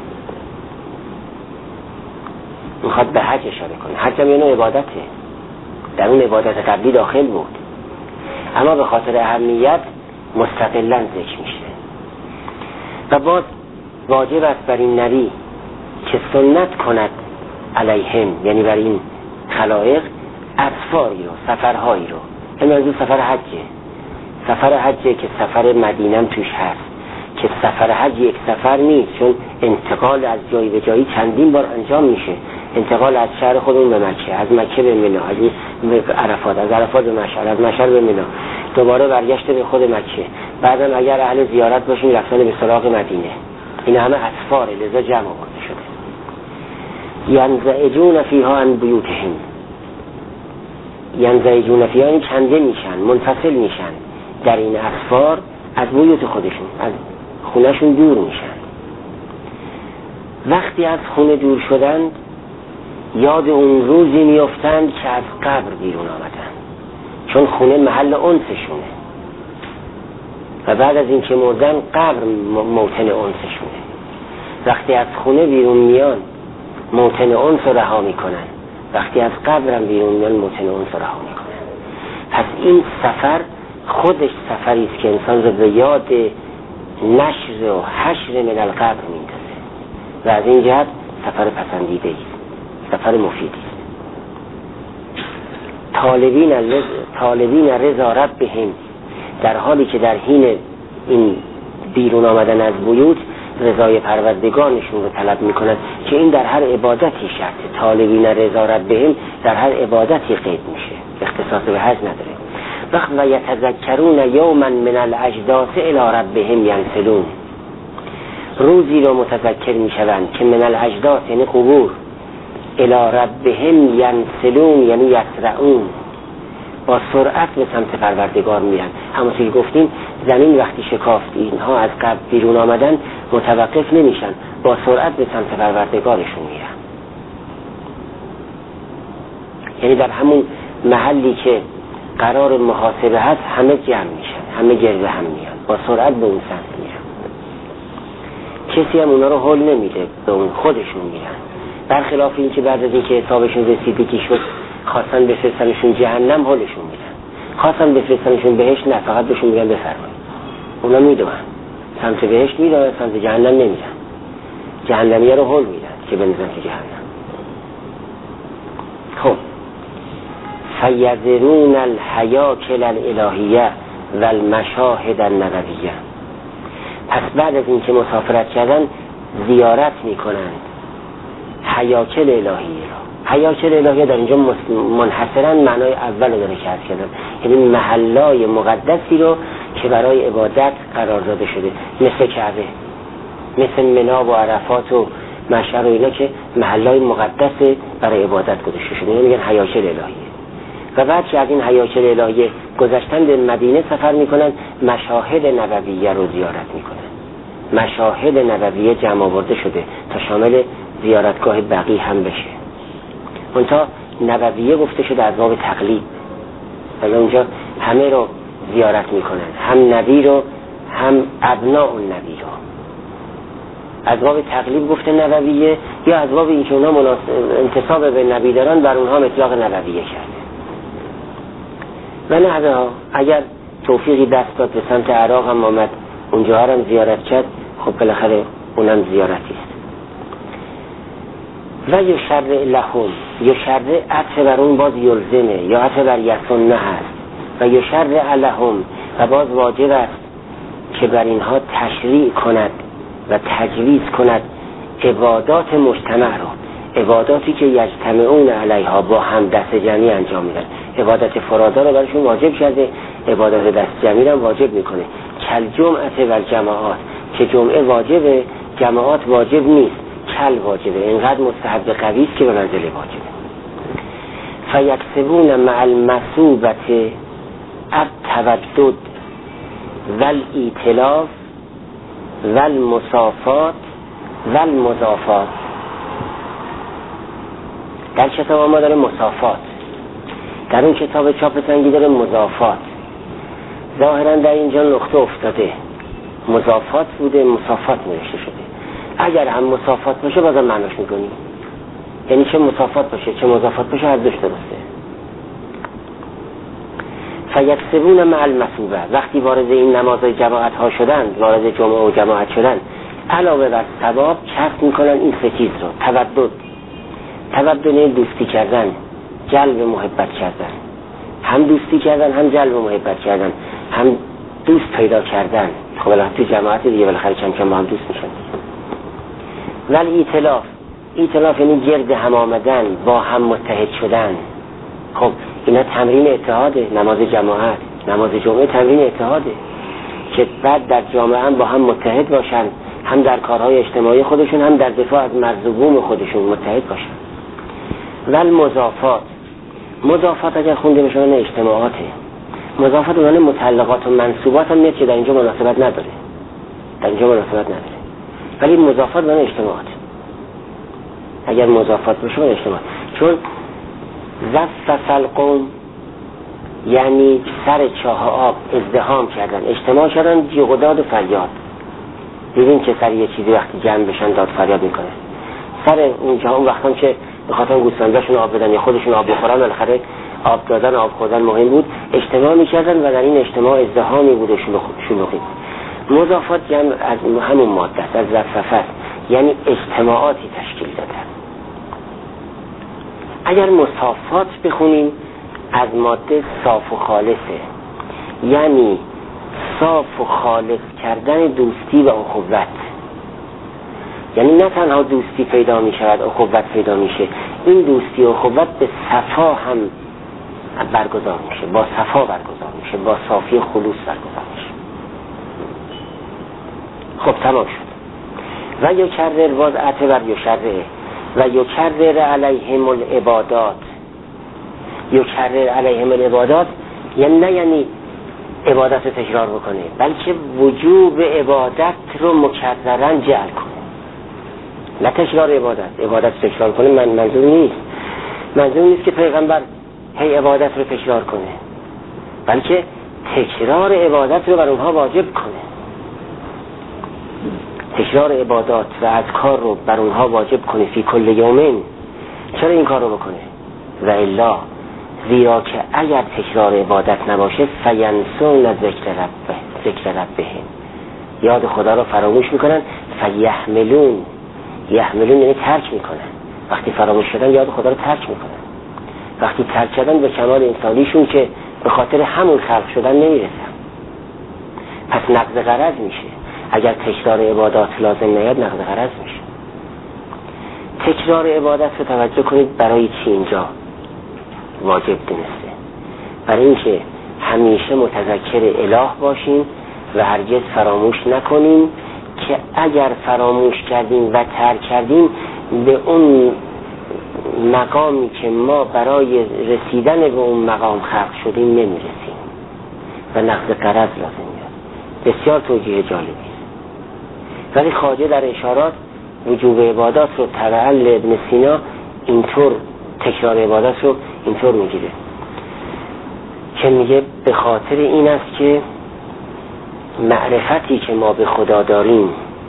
S1: میخواد به حج اشاره کنه. حج هم یه نوع عبادته، در اون عبادت قبلی داخل بود، اما به خاطر اهمیت مستقلاً ذکر میشه. و باز واجب است بر این نبی که سنت کند علیهم، یعنی بر این خلائق، اسفاری رو، سفرهایی رو. این منظور سفر حجه. سفر حجه که سفر مدینم توش هست، که سفر حج یک سفر نیست، چون انتقال از جایی به جایی چندین بار انجام میشه. انتقال از شهر خودمون به مکه، از مکه به منی، از عرفات، از عرفات به مشعر، از مشعر به منی، دوباره برگشت به خود مکه. بعدم اگر اهل زیارت باشیم رفتن به سراغ مدینه. این همه اسفار، لذا جمع آورده شده. ینزعجون فیها عن بیوتهم، ینزعجون فیها این کنده میشن، منفصل میشن در این اسفار از بیوت خودشون، از خونهشون دور میشن. وقتی از خونه دور شدند یاد اون روزی میافتند که از قبر بیرون آمدن، چون خونه محل انسشونه و بعد از این که مردن قبر موطن انسشونه. وقتی از خونه بیرون میان موطن انس رو رها میکنن، وقتی از قبر هم بیرون میان موطن انس رو رها میکنن. پس این سفر خودش سفری است که انسان رو به یاد نشر و حشر من القبر میندازه و از این جهت سفر پسندیده است، سفر مفیدی است. طالبین رضا طالبین رضا ربهم، در حالی که در حین این بیرون آمدن از بیوت رضای پروردگارشون رو طلب میکنن، که این در هر عبادتی شرطه. طالبین رضا ربهم در هر عبادتی قید میشه، اختصاص به حج نداره. وقت و یتذکرون یوما من الاجداث الی ربهم ینسلون، روزی رو متذکر میشوند که من الاجداث یعنی قبور، الی ربهم ینسلون یعنی یسرعون، با سرعت به سمت پروردگار میرن. همونطور که گفتیم زمین وقتی شکافت اینها از قبل بیرون آمدن متوقف نمیشن، با سرعت به سمت پروردگارشون میرن. یعنی در همون محلی که قرار محاسبه هست همه جمع میشن، همه گرد هم میان، با سرعت به اون سمت میرن. کسی هم اونا رو حل نمیده، به اون خودشون میرن. برخلاف این که بعد از این که حسابشون رسیدگی شد خواستن بفرستنشون جهنم، حلشون میدن. خواستن بفرستنشون بهشت، نه، فقط بهشون میگن بفرمایید. اونا میدونن سمت بهشت میدونن، سمت جهنم نمیدن. جهنمیه رو حل میدن که بنزن تو جهنم. خب فیذرون الحیاکل الالهیه و المشاهد النبویه. پس بعد از این که مسافرت کردن زیارت میکنند حیاکل الهیه را. حیاکل الهیه در اینجا منحصرا معنای اول داره که عرض کردم، یعنی محلای مقدسی رو که برای عبادت قرار داده شده، مثل کعبه، مثل مناب و عرفات و مشعر و اینا که محلای مقدس برای عبادت گذاشته شده، میگن حیاکل الهیه. و بعد که از این حیاکل الهیه گذشتن به مدینه سفر میکنن، مشاهد نبویه رو زیارت میکنن. مشاهد نبویه جمع آورده شده تا شامل زیارتگاه بقیع هم بشه. اونتا نبویه گفته شده از باب تقلیب، ولی اونجا همه رو زیارت میکنن، هم نبی رو هم ابناء النبی رو. از باب تقلیب گفته نبویه، یا از باب این که اونا انتساب به نبی دارن بر اونها اطلاق نبویه کرده. و نه اگر توفیقی دست داد به سمت عراق هم آمد اونجا هم زیارت کرد، خب بالاخره اونم زیارتی است. و یشرع لهم، یشرع عطف بر اون باز یلزمه یا عطف بر یسنه هست. و یشرع لهم، و باز واجب است که بر اینها تشریع کند و تجویز کند عبادات مجتمع رو، عباداتی که یجتمعون علیها با هم دست جمعی انجام میدن. عبادت فرادا رو برشون واجب کرده، عبادت دست جمعی رو واجب میکنه. کل جمعت و جماعات، که جمعه واجبه، جماعات واجب نیست، کل واجبه، اینقدر مستحب قوی است که به منزله واجبه. فیکسبون مع المثوبت التودد والایتلاف والمصافات والمضافات. در کتاب ما داره مصافات، در اون کتاب چاپ سنگی داره مضافات. ظاهرا در اینجا نقطه افتاده، مضافات بوده، مصافات نوشته شده. اگر هم مصافات باشه بازم معناش میکنی، یعنی چه مصافات باشه چه مضافات باشه هر دوش درسته. فیکسبون مع المثوبه، وقتی وارد این نمازهای جماعت ها شدن، وارد جمعه و جماعت شدن، علاوه بر ثواب کسب میکنن این سه چیز رو. تودد، تودد دوستی کردن، جلب محبت کردن، هم دوستی کردن هم جلب محبت کردن، هم دوست پیدا کردن. خب الان تو جماعت دیگه بالاخره کم کم با هم دوست میشن. ولی ایتلاف، ایتلاف یعنی گرد هم آمدن، با هم متحد شدن. خب اینا تمرین اتحاده. نماز جماعت، نماز جمعه تمرین اتحاده که بعد در جامعه هم با هم متحد باشن، هم در کارهای اجتماعی خودشون هم در دفاع از مرز و بوم خودشون متحد باشن. ول مضافات، مضافات اگر خونده بشه نه اجتماعاته. مضافات اونانه متعلقات و منصوبات هم نیست که در اینجا مناسبت نداره، در اینجا مناسبت نداره، ولی مضافات اونانه اجتماعات. اگر مضافات بشه اون اجتماعات، چون زفف القوم یعنی سر چاه آب ازدحام کردن، اجتماع کردن، جیغ و داد و فریاد. ببین که سر یه چیزی وقتی جمع بشن داد فریاد میکنه. سر اونجا اون وقتا که بخاطر گوسفنداشون آب بدن یا خودشون آب بخورن، بالاخره آب دادن آب خوردن مهم بود، اجتماع میکردن و در این اجتماع ازدحامی بود و شلوغی. مضافات جمع از همون ماده است، از زففت، یعنی اجتماعاتی تشکیل دادن. اگر مصافات بخونیم از ماده صاف و خالصه، یعنی صاف و خالص کردن دوستی و اخوت. یعنی نه تنها دوستی پیدا می شود، اخوت پیدا میشه، این دوستی و اخوت به صفا هم برگزار میشه، با صفا برگزار میشه، با صافی خلوص برگزار میشه. خب تمام شد. و یکرر باز عطف بر یشرع، و یکرر علیهم العبادات. یکرر علیهم العبادات یعنی نه یعنی عبادت رو تکرار بکنه، بلکه وجوب عبادت رو مکررن جعل کنه. نه تکرار عبادت، عبادت رو تکرار کنه من منظور نیست. منظور نیست که پیغمبر هی عبادت رو تکرار کنه، بلکه تکرار عبادت رو بر اونها واجب کنه، تکرار عبادات و اذکار رو بر اونها واجب کنه فی کل یومین. چرا این کار رو بکنه؟ و الا زیرا که اگر تکرار عبادت نباشه فینسون ذکر ربه ذکر ربهم، یاد خدا رو فراموش میکنن. فیحملون، یحملون یعنی ترک میکنن. وقتی فراموش شدن یاد خدا رو ترک میکنن. وقتی ترک شدن به کمال انسانیشون که به خاطر همون خلق شدن نمیرسن. پس نقض غرض میشه. اگر تکرار عبادات لازم نیاد نقض غرض میشه. تکرار عبادت رو توجه کنید برای چی اینجا واجب دونسته؟ برای اینکه همیشه متذکر اله باشیم و هرگز فراموش نکنیم که اگر فراموش کردیم و ترک کردیم به اون مقامی که ما برای رسیدن به اون مقام خلق شدیم نمیرسیم و نقض غرض لازم میاد. بسیار توجیه جالبی است. ولی خواجه در اشارات وجوب عبادات رو تبعا لابن سینا اینطور تکرار عبادت رو اینطور میگیره که میگه به خاطر این است که معرفتی که ما به خدا داریم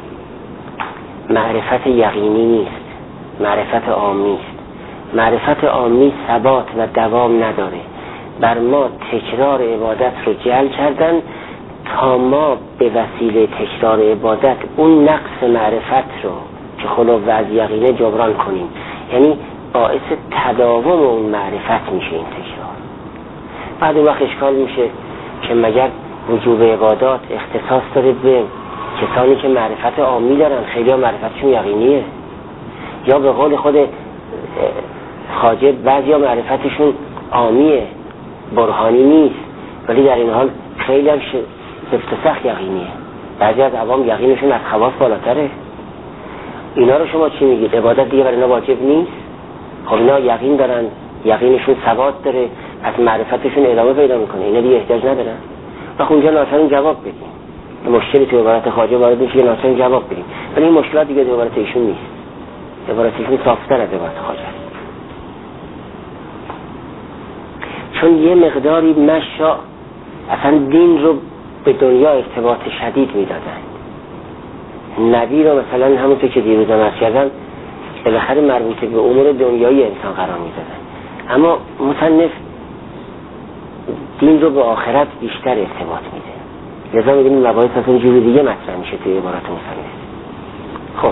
S1: معرفت یقینی نیست، معرفت عامی است. معرفت عامی ثبات و دوام نداره. بر ما تکرار عبادت رو جعل کردن تا ما به وسیله تکرار عبادت اون نقص معرفت رو که خلو و از یقینه جبران کنیم. یعنی باعث تداوم اون معرفت میشه این تکرار. بعد اون وقت اشکال میشه که مگر وجوب عبادات اختصاص داره به کسانی که معرفت عامی دارن، خیلی ها معرفتشون یقینیه، یا به قول خود خواجه بعضی ها معرفتشون عامیه برهانی نیست، ولی در این حال خیلی هم سفت و سخت یقینیه. بعضی از عوام یقینشون از خواص بالاتره. اینا رو شما چی میگید؟ عبادت دیگه برای اینا واجب نیست؟ خب اینا یقین دارن، یقینشون ثبات داره، از معرفتشون ادامه پیدا میکنه، اینا دیگه احتیاج ندارن. وقت اونجا ناچاریم جواب بدیم. مشکلی تو عبارت خواجه وارد میشه که ناچاریم جواب بدیم، ولی این مشکلات دیگه عبارت ایشون نیست. عبارت ایشون صافتر از عبارت خواجه است. چون یه مقداری مشا اصلا دین رو به دنیا ارتباط شدید میدادن. نبی رو مثلا همونطور که دیروز هم عرض کردم بالاخره مربوط به امور دنیایی انسان قرار میدادن، اما مصنف دین رو به آخرت بیشتر ارتباط میده. لذا می‌بینیم مباحث اصلا جور دیگه مطرح میشه توی عبارات مصنف. خب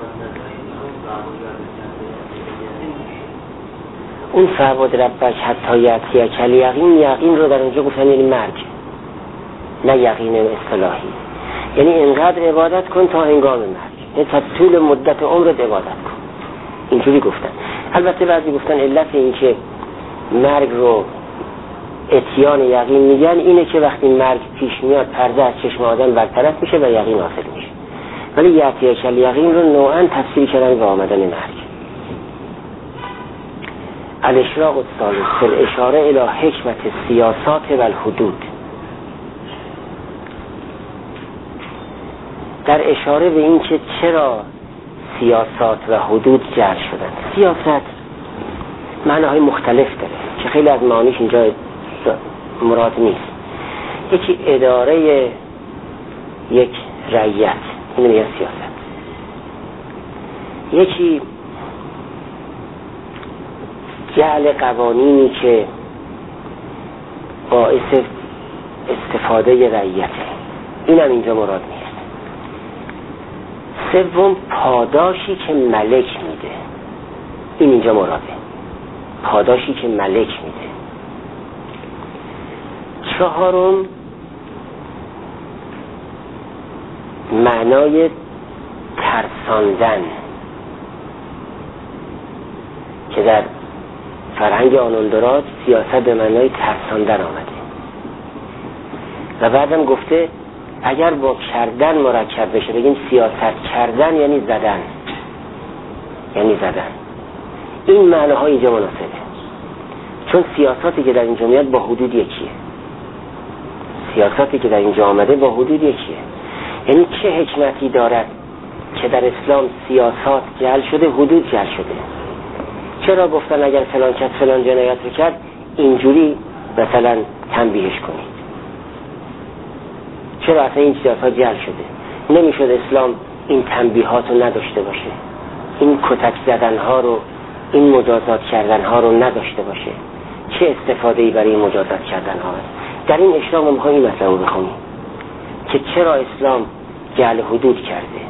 S1: اون فعبد ربک حتی یأتی کل یقین، یقین رو در اونجا گفتن یعنی مرگ، نه یقین اصطلاحی. یعنی اینقدر عبادت کن تا هنگام مرگ، یعنی تا طول مدت عمرت عبادت کن. اینجوری گفتن. البته بعضی گفتن علت این که مرگ رو اتیان یقین میگن اینه که وقتی مرگ پیش میاد پرده از چشم آدم برطرف میشه و یقین حاصل میشه. ولی یأتی کل یقین رو نوعا تفسیر کردن به آمدن مرگ. الاشراق الثالث فی الاشاره الی حکمت السیاسات و الحدود. در اشاره به این که چرا سیاسات و حدود جعل شدن. سیاست معناهای مختلف داره که خیلی از معانیش اینجا مراد نیست. یکی اداره یک رعیت، اینو میگن سیاست. یکی جعل قوانینی که باعث استفاده رعیته، اینم اینجا مراد نیست. سوم پاداشی که ملک میده، این اینجا مراده، پاداشی که ملک میده. چهارم معنای ترساندن که در فرهنگ آنوندراج سیاست به معنای ترساندن آمده و بعدم گفته اگر با کردن مرکب بشه بگیم سیاست کردن یعنی زدن، یعنی زدن. این معناها اینجا مناسبه، چون سیاساتی که در اینجا میاد با حدود یکیه. سیاساتی که در اینجا آمده با حدود یکیه. یعنی چه حکمتی دارد که در اسلام سیاسات جعل شده، حدود جعل شده. چرا گفتن اگر فلان کس فلان جنایت رو کرد اینجوری مثلا تنبیهش کنید؟ چرا اصلا این سیاست جعل شده؟ نمیشد اسلام این تنبیهات رو نداشته باشه، این کتک زدن ها رو، این مجازات کردن ها رو نداشته باشه؟ چه استفاده ای برای مجازات کردن ها هست؟ در این اشراق ما میخوایم این مطلب رو بخونیم که چرا اسلام جعل حدود کرده.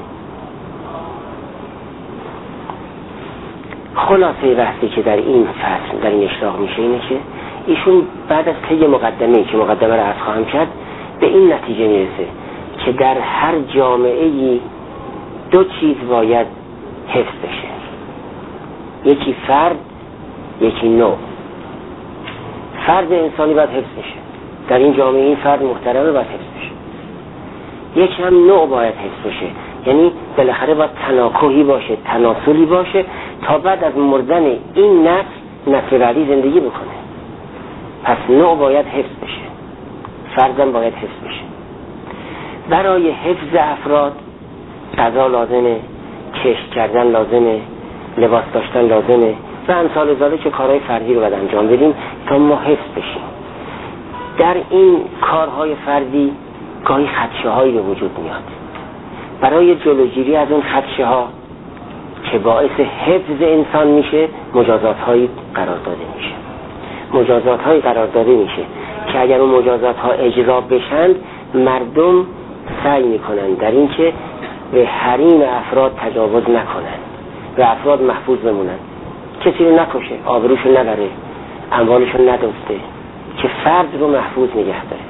S1: خلاصه بحثی که در این فصل در این اشراق میشه اینه که ایشون بعد از طی مقدمه‌ای که مقدمه رو عرض خواهم کرد به این نتیجه میرسه که در هر جامعه‌ای دو چیز باید حفظ بشه، یکی فرد، یکی نوع. فرد انسانی باید حفظ بشه، در این جامعه این فرد محترمه باید حفظ بشه. یکی هم نوع باید حفظ بشه، یعنی بالاخره باید تناکحی باشه، تناسلی باشه تا بعد از مردن این نسل نسل بعدی زندگی بکنه. پس نوع باید حفظ بشه، فردم باید حفظ بشه. برای حفظ افراد غذا لازمه، کشت کردن لازمه، لباس داشتن لازمه و امثال ذالک که کارهای فردی رو باید انجام بدیم تا ما حفظ بشیم. در این کارهای فردی گاهی خدشه هایی به وجود میاد. برای جلوگیری از اون خدشه ها که باعث حفظ انسان میشه مجازات هایی قرار داده میشه. مجازات هایی قرار داده میشه که اگر اون مجازات ها اجرا بشن مردم سعی میکنن در این که به حریم افراد تجاوز نکنن و افراد محفوظ بمونن، کسی رو نکشه، آبروشو نبره، اموالشو ندزده، که فرد رو محفوظ نگه داره.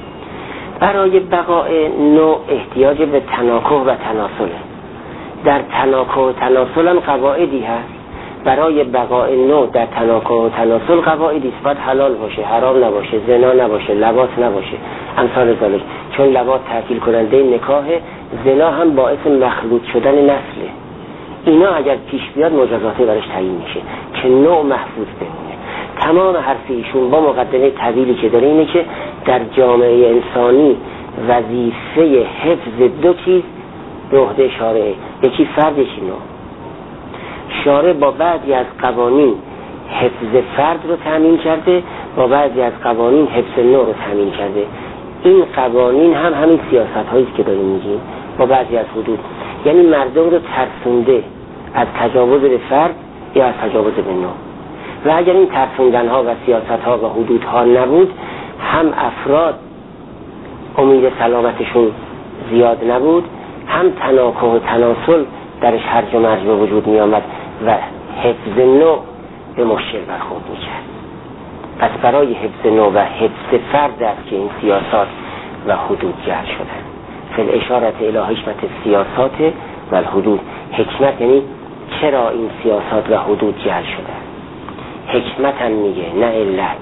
S1: برای بقای نوع احتیاج به تناکح و تناسله. در تناکح و تناسل هم قواعدی هست. برای بقای نوع در تناکح و تناسل قواعدی است. باید حلال باشه، حرام نباشه، زنا نباشه، لواط نباشه، امثال ذالک. چون لواط تعطیل کننده نکاح، زنا هم باعث مخلوط شدن نسله. اینا اگر پیش بیاد مجازاتی برش تعیین میشه که نوع محفوظ بمونه. تمام حرف ایشون با مقدمه طویلی که داره اینه که در جامعه انسانی وظیفه حفظ دو چیز به عهده شارعه، یکی فرد یکی نوع. شارع با بعضی از قوانین حفظ فرد رو تامین کرده، با بعضی از قوانین حفظ نوع رو تامین کرده. این قوانین هم همین سیاست هایی که داریم میگیم با بعضی از حدود، یعنی مردم رو ترسونده از تجاوز به فرد یا از تجاوز به نوع. و اگر این ترسوندن ها و سیاست ها و حدود ها نبود، هم افراد امید سلامتشون زیاد نبود، هم تناکح و تناسل درش هرج و مرج به وجود می آمد و حفظ نوع به مشکل برخورد می کرد. پس برای حفظ نوع و حفظ فرد است که این سیاست و حدود جعل شدن. فی الاشارت الی حکمت سیاسات و الحدود. حکمت یعنی چرا این سیاست و حدود جعل شدن. حکمت هم میگه نه علت،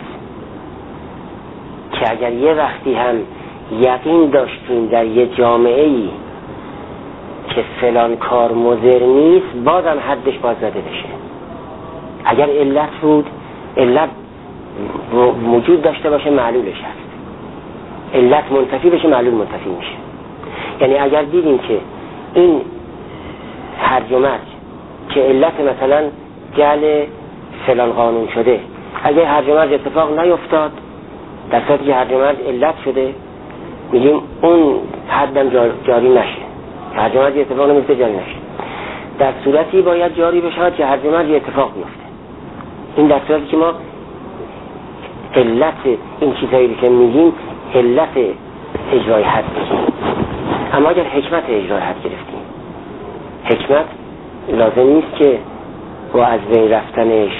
S1: که اگر یه وقتی هم یقین داشتیم در یه جامعه ای که فلان کار مضر نیست، بازم حدش باز زده بشه. اگر علت بود، علت موجود داشته باشه، معلولش هست. علت منتفی بشه، معلول منتفی میشه. یعنی اگر دیدیم که این هرج و مرج که علت مثلا جعل فلان قانون شده، اگر هرج و مرج اتفاق نیفتاد، در صورتی که هرج و مرج علت شده، میگیم اون حدم جاری نشه. هرج و مرج اتفاق نمیفته، جاری نشه. در صورتی باید جاری بشه که هرج و مرج اتفاق میفته. این در صورتی که ما علت این چیزایی که میگیم علت اجرای حد بگیم. اما اگر حکمت اجرای حد گرفتیم، حکمت لازم نیست که با از بین رفتنش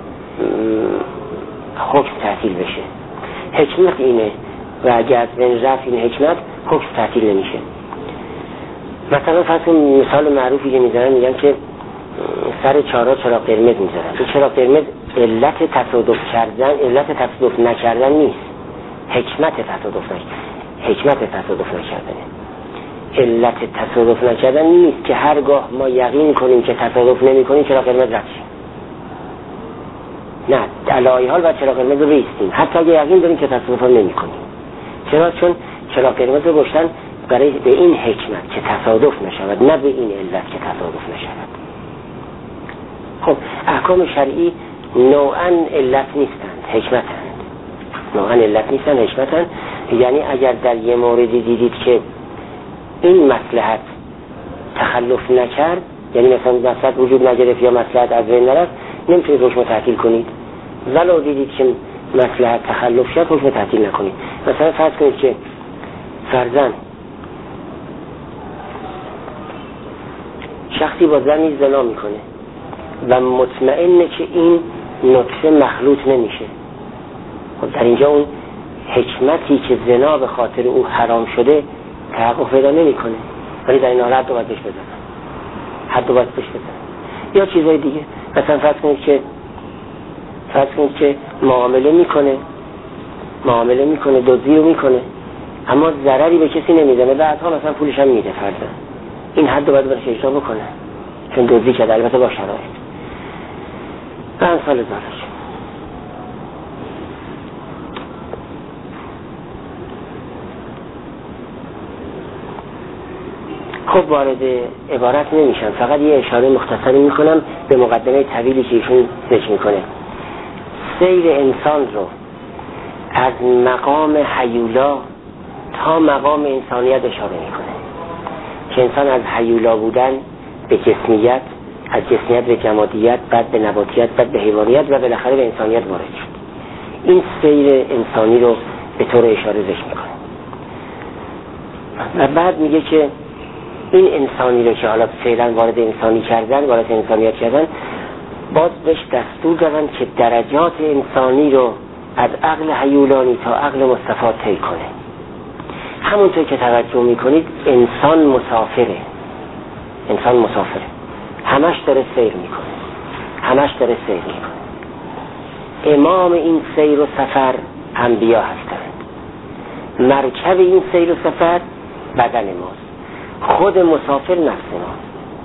S1: حکم تعطیل بشه. حکمت اینه و اگر از بین رفت این حکمت، حکم تعطیل نمیشه. مثلا فرض کن مثال معروفی که میزنن، میگن که سر چهارراه چراغ قرمز میذارن. این چراغ قرمز علت تصادف کردن، علت تصادف نکردن نیست، حکمت تصادف نکردن. حکمت تصادف نکردنه. علت تصادف نکردن نیست که هرگاه ما یقین کنیم که تصادف نمی کنیم چراغ قرمز رد شیم. نه، علای حال باید چراغ قرمز رو بیستیم حتی اگه یقین داریم که تصادف نمی کنیم. چرا؟ چون چراغ قرمز رو گشتن برای به این حکمت که تصادف نشود، نه به این علت که تصادف نشود. خب احکام شرعی نوعاً علت نیستند، حکمتند. نوعاً علت نیستند، حکمتند. یعنی اگر در یه موردی دیدید که این مصلحت تخلف نکرد، یعنی مثلا مصلحت وجود نگرفت یا مصلحت از بین نرفت، نمیتونید حکم تعطیل کنید. ولو دیدید که مصلحت تخلف شد، حکم تعطیل نکنید. مثلا فرض کنید که فرزند شخصی با زنی زنا میکنه و مطمئنه که این نطفه مخلوط نمیشه. خب در اینجا اون حکمتی که زنا به خاطر او حرام شده تحقق پیدا نمیکنه، ولی در این حال حد باید بهش بزنن، حد باید بهش بزنن. یا چیزای دیگه، مثلا فرض کنید که فرض کنید که معامله میکنه معامله میکنه دزدی رو میکنه، اما ضرری به کسی نمیزنه، بعدها مثلا پولش هم میده فرضاً، این حد باید برش اجرا بکنه چون دزدی کرده، البته با شرایط. و امثال ذالک. خب وارد عبارت نمیشم، فقط یه اشاره مختصری میکنم به مقدمه طویلی که ایشون ذکر میکنه. سیر انسان رو از مقام هیولا تا مقام انسانیت اشاره میکنه که انسان از هیولا بودن به جسمیت، از جسمیت به جمادیت، بعد به نباتیت، بعد به حیوانیت و بالاخره به انسانیت وارد شد. این سیر انسانی رو به طور اشاره ذکر میکنه و بعد میگه که این انسانی رو که حالا فعلا وارد انسانی کردن، وارد انسانیت کردن، باز بهش دستور دادن که درجات انسانی رو از عقل هیولانی تا عقل مصطفی طی کنه. همونطور که توجه میکنید انسان مسافره، انسان مسافره، همش داره سیر میکنه، همش داره سیر میکنه. امام این سیر و سفر انبیا هستند، مرکب این سیر و سفر بدن ماست، خود مسافر نفس ماست.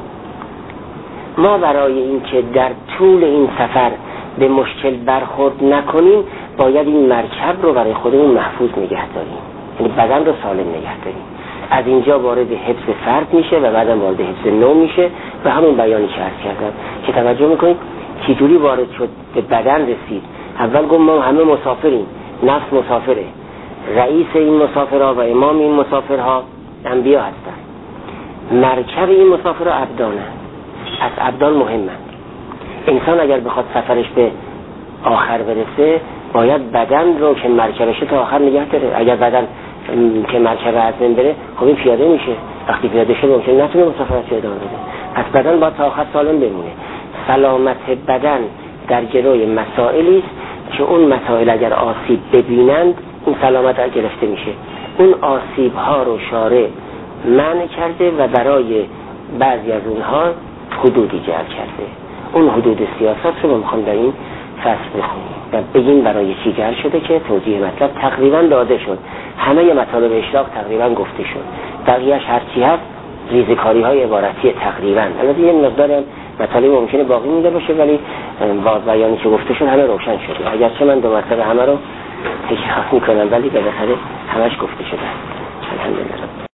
S1: ما برای اینکه در طول این سفر به مشکل برخورد نکنیم باید این مرکب رو برای خودمون محفوظ نگه داریم، یعنی بدن رو سالم نگه داریم. از اینجا وارد حفظ فرد میشه و بعدم وارد حفظ نوع میشه و همون بیانی که عرض کردم که توجه میکنید چجوری وارد شد به بدن رسید. اول گفت ما همه مسافریم، نفس مسافره، رئیس این مسافرها و امام این مسافرها انبیا هستن، مرکب این مسافرها ابدانه، از ابدان مهمه. انسان اگر بخواد سفرش به آخر برسه باید بدن رو که مرکبشه تا آخر نگه داره. اگر بدن که مرکب از بین بره خب این پیاده میشه، وقتی پیاده شد ممکن نتونه مسافرت ادامه بده. پس بدن باید تا آخر سالم بمونه. سلامت بدن در جلوی مسائلی است که اون مسائل اگر آسیب ببینند این سلامت گرفته میشه. اون آسیب ها رو شارع منع کرده و برای بعضی از اونها حدودی جعل کرده. اون حدود سیاست رو میخوام در این فصل بخونیم و بگیم برای چی جعل شده که توضیح مطلب تقریبا داده شد. همه مطالب اشراق تقریبا گفته شد، بقیهش هرچی هست ریزکاری های عبارتی تقریبا. البته یه مقدار مطالب ممکنه باقی مونده باشه ولی با بیانی که گفته شد همه روشن شده. اگرچه من دو مرتبه همه رو تکرار میکنم ولی بالاخره همش گفته شده. الحمدلله.